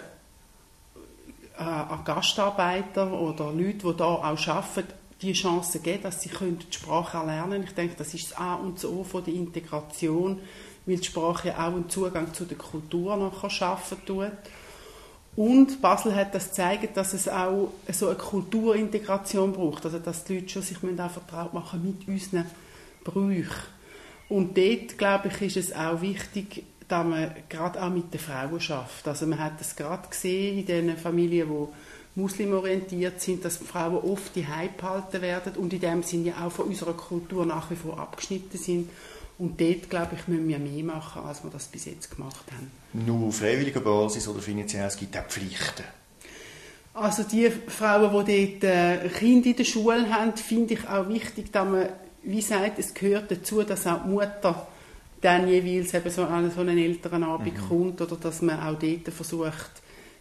Gastarbeitern oder Leuten, die hier auch arbeiten, die Chance geben, dass sie die Sprache erlernen können. Ich denke, das ist das A und das O von der Integration, weil die Sprache ja auch einen Zugang zu der Kultur nachher schaffen tut. Und Basel hat das gezeigt, dass es auch so eine Kulturintegration braucht, also dass die Leute schon sich auch vertraut machen mit unseren Brüchen. Und dort, glaube ich, ist es auch wichtig, dass man gerade auch mit den Frauen schafft. Also man hat es gerade gesehen in den Familien, die muslimorientiert sind, dass Frauen oft die Heim behalten werden und in dem Sinne ja auch von unserer Kultur nach wie vor abgeschnitten sind. Und dort, glaube ich, müssen wir mehr machen, als wir das bis jetzt gemacht haben. Nur auf freiwilliger Basis oder finanziell, es gibt auch Pflichten? Also die Frauen, die dort Kinder in der Schule haben, finde ich auch wichtig, dass man, wie sagt, es gehört dazu, dass auch die Mutter dann jeweils eben so an so einen Elternabend kommt oder dass man auch dort versucht,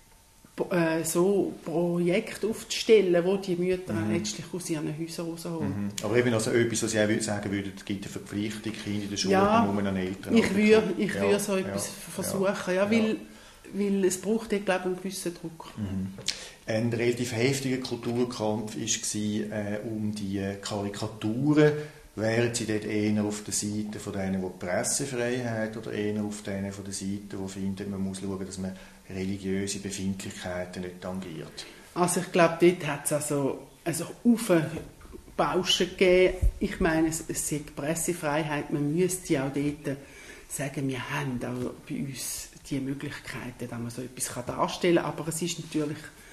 so Projekte aufzustellen, wo die Mütter letztlich aus ihren Häusern rausholen. Aber eben also etwas, was ich auch sagen würde, es gibt eine Verpflichtung, Kinder in der Schule, ja, nur an Eltern. Ich würde so etwas versuchen, weil es braucht dort, glaube ich, einen gewissen Druck. Ein relativ heftiger Kulturkampf war um die Karikaturen. Wären Sie dort eher auf der Seite von denen, die Pressefreiheit, oder eher auf denen von der Seite, die finden, man muss schauen, dass man religiöse Befindlichkeiten nicht tangiert? Also ich glaube, dort hat es also Bauschen gegeben. Ich meine, es ist Pressefreiheit, man müsste ja auch dort sagen, wir haben auch bei uns die Möglichkeiten, dass man so etwas darstellen kann, aber es ist natürlich...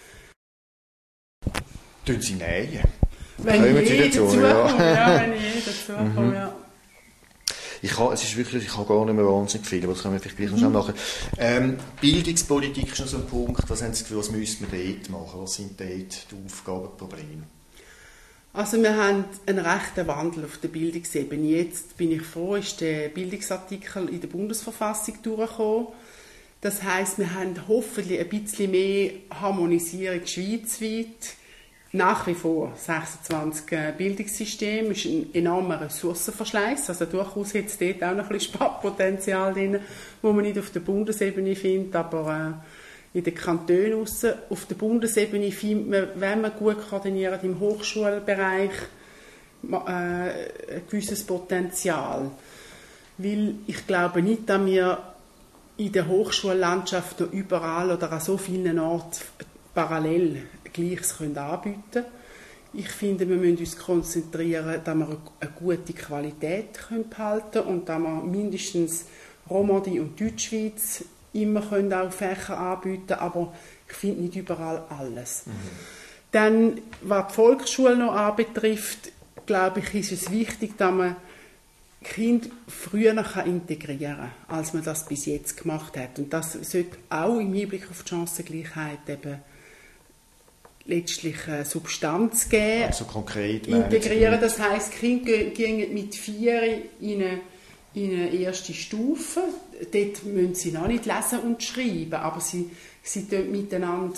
Tun Sie nähen? Wenn ich dazukomme, ja. Ich habe gar nicht mehr wahnsinnig viel, aber das können wir vielleicht gleich noch nachher. Bildungspolitik ist noch so ein Punkt. Was haben Sie das Gefühl, was müsste man dort machen? Was sind dort die Aufgaben, die Probleme? Also wir haben einen rechten Wandel auf der Bildungsebene. Jetzt bin ich froh, ist der Bildungsartikel in der Bundesverfassung durchgekommen. Das heisst, wir haben hoffentlich ein bisschen mehr Harmonisierung schweizweit nach wie vor 26 Bildungssysteme, ist ein enormer Ressourcenverschleiß, also durchaus hat es dort auch noch ein bisschen Sparpotenzial drin, wo man nicht auf der Bundesebene findet, aber in den Kantonen raus. Auf der Bundesebene findet man, wenn man gut koordiniert im Hochschulbereich, ein gewisses Potenzial. Weil ich glaube nicht, dass wir in der Hochschullandschaft noch überall oder an so vielen Orten parallel Gleiches anbieten können. Ich finde, wir müssen uns konzentrieren, dass wir eine gute Qualität behalten können und dass wir mindestens Romandie und Deutschschweiz immer auch Fächer anbieten können, aber ich finde nicht überall alles. Dann, was die Volksschule noch anbetrifft, glaube ich, ist es wichtig, dass man Kinder früher integrieren kann, als man das bis jetzt gemacht hat. Und das sollte auch im Hinblick auf die Chancengleichheit eben letztlich Substanz geben. Also konkret integrieren, das heisst, Kinder gehen mit 4 in eine erste Stufe. Dort müssen sie noch nicht lesen und schreiben, aber sie tun miteinander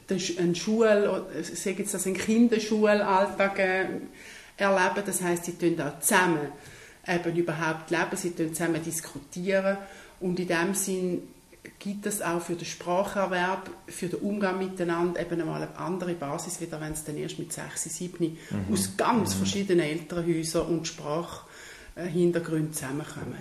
einen Kinderschullalltag erleben. Das heisst, sie tun auch zusammen eben überhaupt leben, sie tun zusammen diskutieren und in dem Sinn gibt es auch für den Spracherwerb, für den Umgang miteinander eben einmal eine andere Basis, wieder wenn es dann erst mit 6, 7 aus ganz verschiedenen Elternhäusern und Sprachhintergründen zusammenkommen.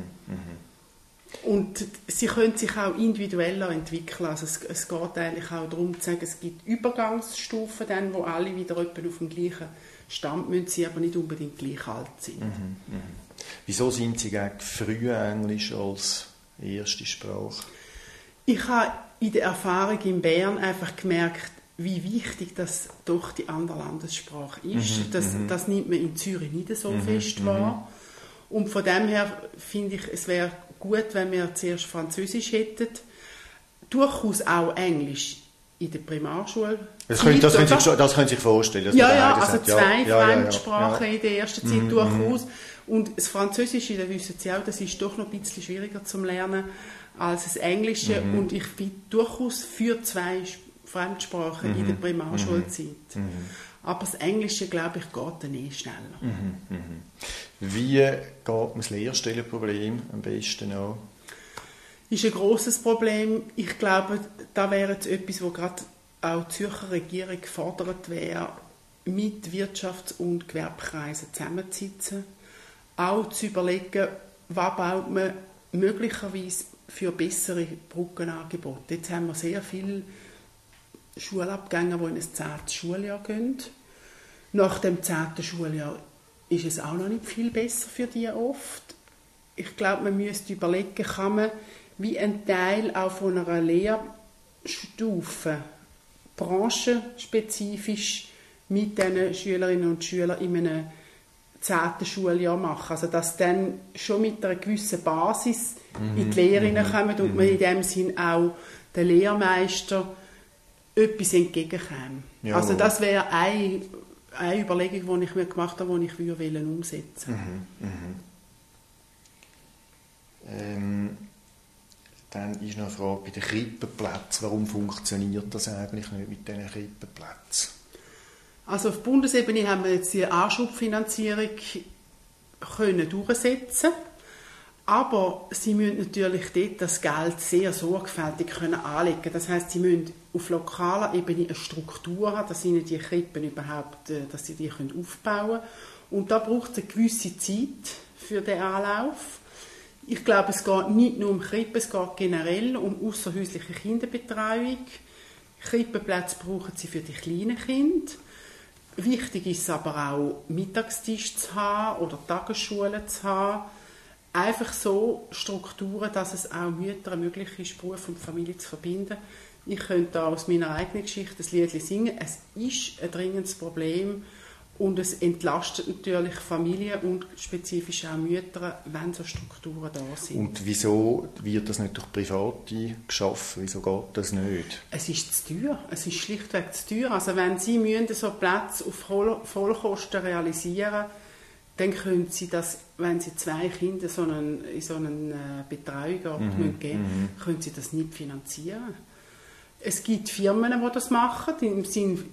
Und sie können sich auch individueller entwickeln. Also es geht eigentlich auch darum zu sagen, es gibt Übergangsstufen, dann, wo alle wieder auf dem gleichen Stand müssen sie aber nicht unbedingt gleich alt sind. Wieso sind Sie gegen Frühenglisch als erste Sprache? Ich habe in der Erfahrung in Bern einfach gemerkt, wie wichtig das doch die andere Landessprache ist. Das nimmt man in Zürich nicht so fest wahr. Und von dem her finde ich, es wäre gut, wenn wir zuerst Französisch hätten. Durchaus auch Englisch in der Primarschule. Das können Sie sich vorstellen. Also zwei Fremdsprachen in der ersten Zeit durchaus. Und das Französische, das wissen Sie auch, das ist doch noch ein bisschen schwieriger zu lernen als das Englische. Und ich bin durchaus für 2 Fremdsprachen in der Primarschulzeit. Aber das Englische, glaube ich, geht dann schneller. Wie geht man das Lehrstellenproblem am besten an? Ist ein grosses Problem. Ich glaube, da wäre jetzt etwas, wo gerade auch die Zürcher Regierung gefordert wäre, mit Wirtschafts- und Gewerbekreisen zusammenzusitzen. Auch zu überlegen, was baut man möglicherweise für bessere Brückenangebote. Jetzt haben wir sehr viele Schulabgänger, die in ein 10. Schuljahr gehen. Nach dem 10. Schuljahr ist es auch noch nicht viel besser für die oft. Ich glaube, man müsste überlegen, kann man wie ein Teil auch von einer Lehrstufe branchenspezifisch mit diesen Schülerinnen und Schülern in einem 10. Schuljahr machen. Also dass dann schon mit einer gewissen Basis in die Lehre hineinkommen und man in dem Sinn auch den Lehrmeister etwas entgegenkommt. Ja, also das wäre eine Überlegung, die ich mir gemacht habe, die ich umsetzen würde. Dann ist noch eine Frage bei den Krippenplätzen. Warum funktioniert das eigentlich nicht mit diesen Krippenplätzen? Also auf Bundesebene haben wir jetzt die Anschubfinanzierung können durchsetzen, aber sie müssen natürlich dort das Geld sehr sorgfältig können anlegen. Das heisst, sie müssen auf lokaler Ebene eine Struktur haben, dass ihnen die Krippen überhaupt, dass sie die aufbauen können. Und da braucht es eine gewisse Zeit für den Anlauf. Ich glaube, es geht nicht nur um Krippen, es geht generell um ausserhäusliche Kinderbetreuung. Krippenplätze brauchen sie für die kleinen Kinder. Wichtig ist es aber auch, Mittagstisch zu haben oder Tagesschulen zu haben. Einfach so Strukturen, dass es auch Müttern möglich ist, Beruf und Familie zu verbinden. Ich könnte da aus meiner eigenen Geschichte ein Lied singen. Es ist ein dringendes Problem und es entlastet natürlich Familien und spezifisch auch Mütter, wenn so Strukturen da sind. Und wieso wird das nicht durch Private geschaffen? Wieso geht das nicht? Es ist zu teuer. Es ist schlichtweg zu teuer. Also wenn Sie so Plätze auf Vollkosten realisieren, dann können Sie das, wenn Sie 2 Kinder in so eine Betreuung geben, können Sie das nicht finanzieren. Es gibt Firmen, die das machen, im Sinne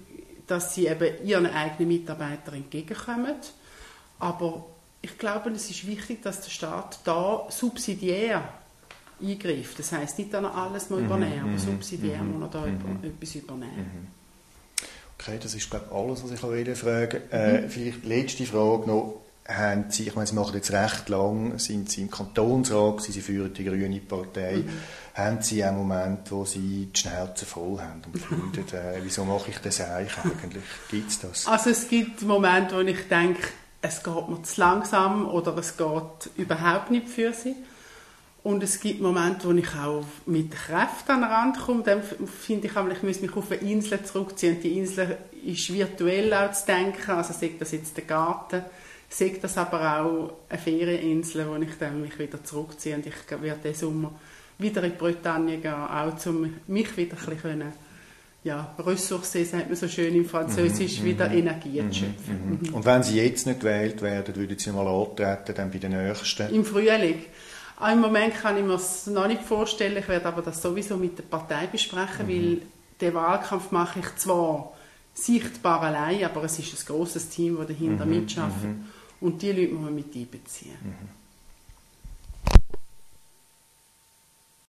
dass sie eben ihren eigenen Mitarbeitern entgegenkommen. Aber ich glaube, es ist wichtig, dass der Staat da subsidiär eingreift. Das heisst nicht, dass er alles übernehmen, aber subsidiär muss er da etwas übernehmen. Okay, das ist, glaube ich, alles, was ich fragen wollte. Vielleicht letzte Frage noch. Haben Sie, ich meine, Sie machen jetzt recht lang, sind Sie im Kantonsrat, Sie führen die Grüne Partei. Haben Sie einen Moment, wo Sie die Schnauze voll haben und finden, wieso mache ich das eigentlich? Gibt es das? Also es gibt Momente, wo ich denke, es geht mir zu langsam oder es geht überhaupt nicht für Sie. Und es gibt Momente, wo ich auch mit Kräften an den Rand komme. Dann finde ich muss mich auf eine Insel zurückziehen. Und die Insel ist virtuell auch zu denken. Also sei das jetzt der Garten, sei das aber auch eine Ferieninsel, wo ich dann mich wieder zurückziehe. Und ich werde diesen Sommer wieder in die Bretagne gehen, auch um mich wieder ein bisschen Ressourcen, sagt man so schön im Französisch, wieder Energie zu schöpfen. Und wenn Sie jetzt nicht gewählt werden, würden Sie mal antreten, dann bei den Nächsten? Im Frühling. Im Moment kann ich mir das noch nicht vorstellen, ich werde aber das sowieso mit der Partei besprechen, weil den Wahlkampf mache ich zwar sichtbar allein, aber es ist ein grosses Team, das dahinter mitarbeitet und die Leute muss man mit einbeziehen.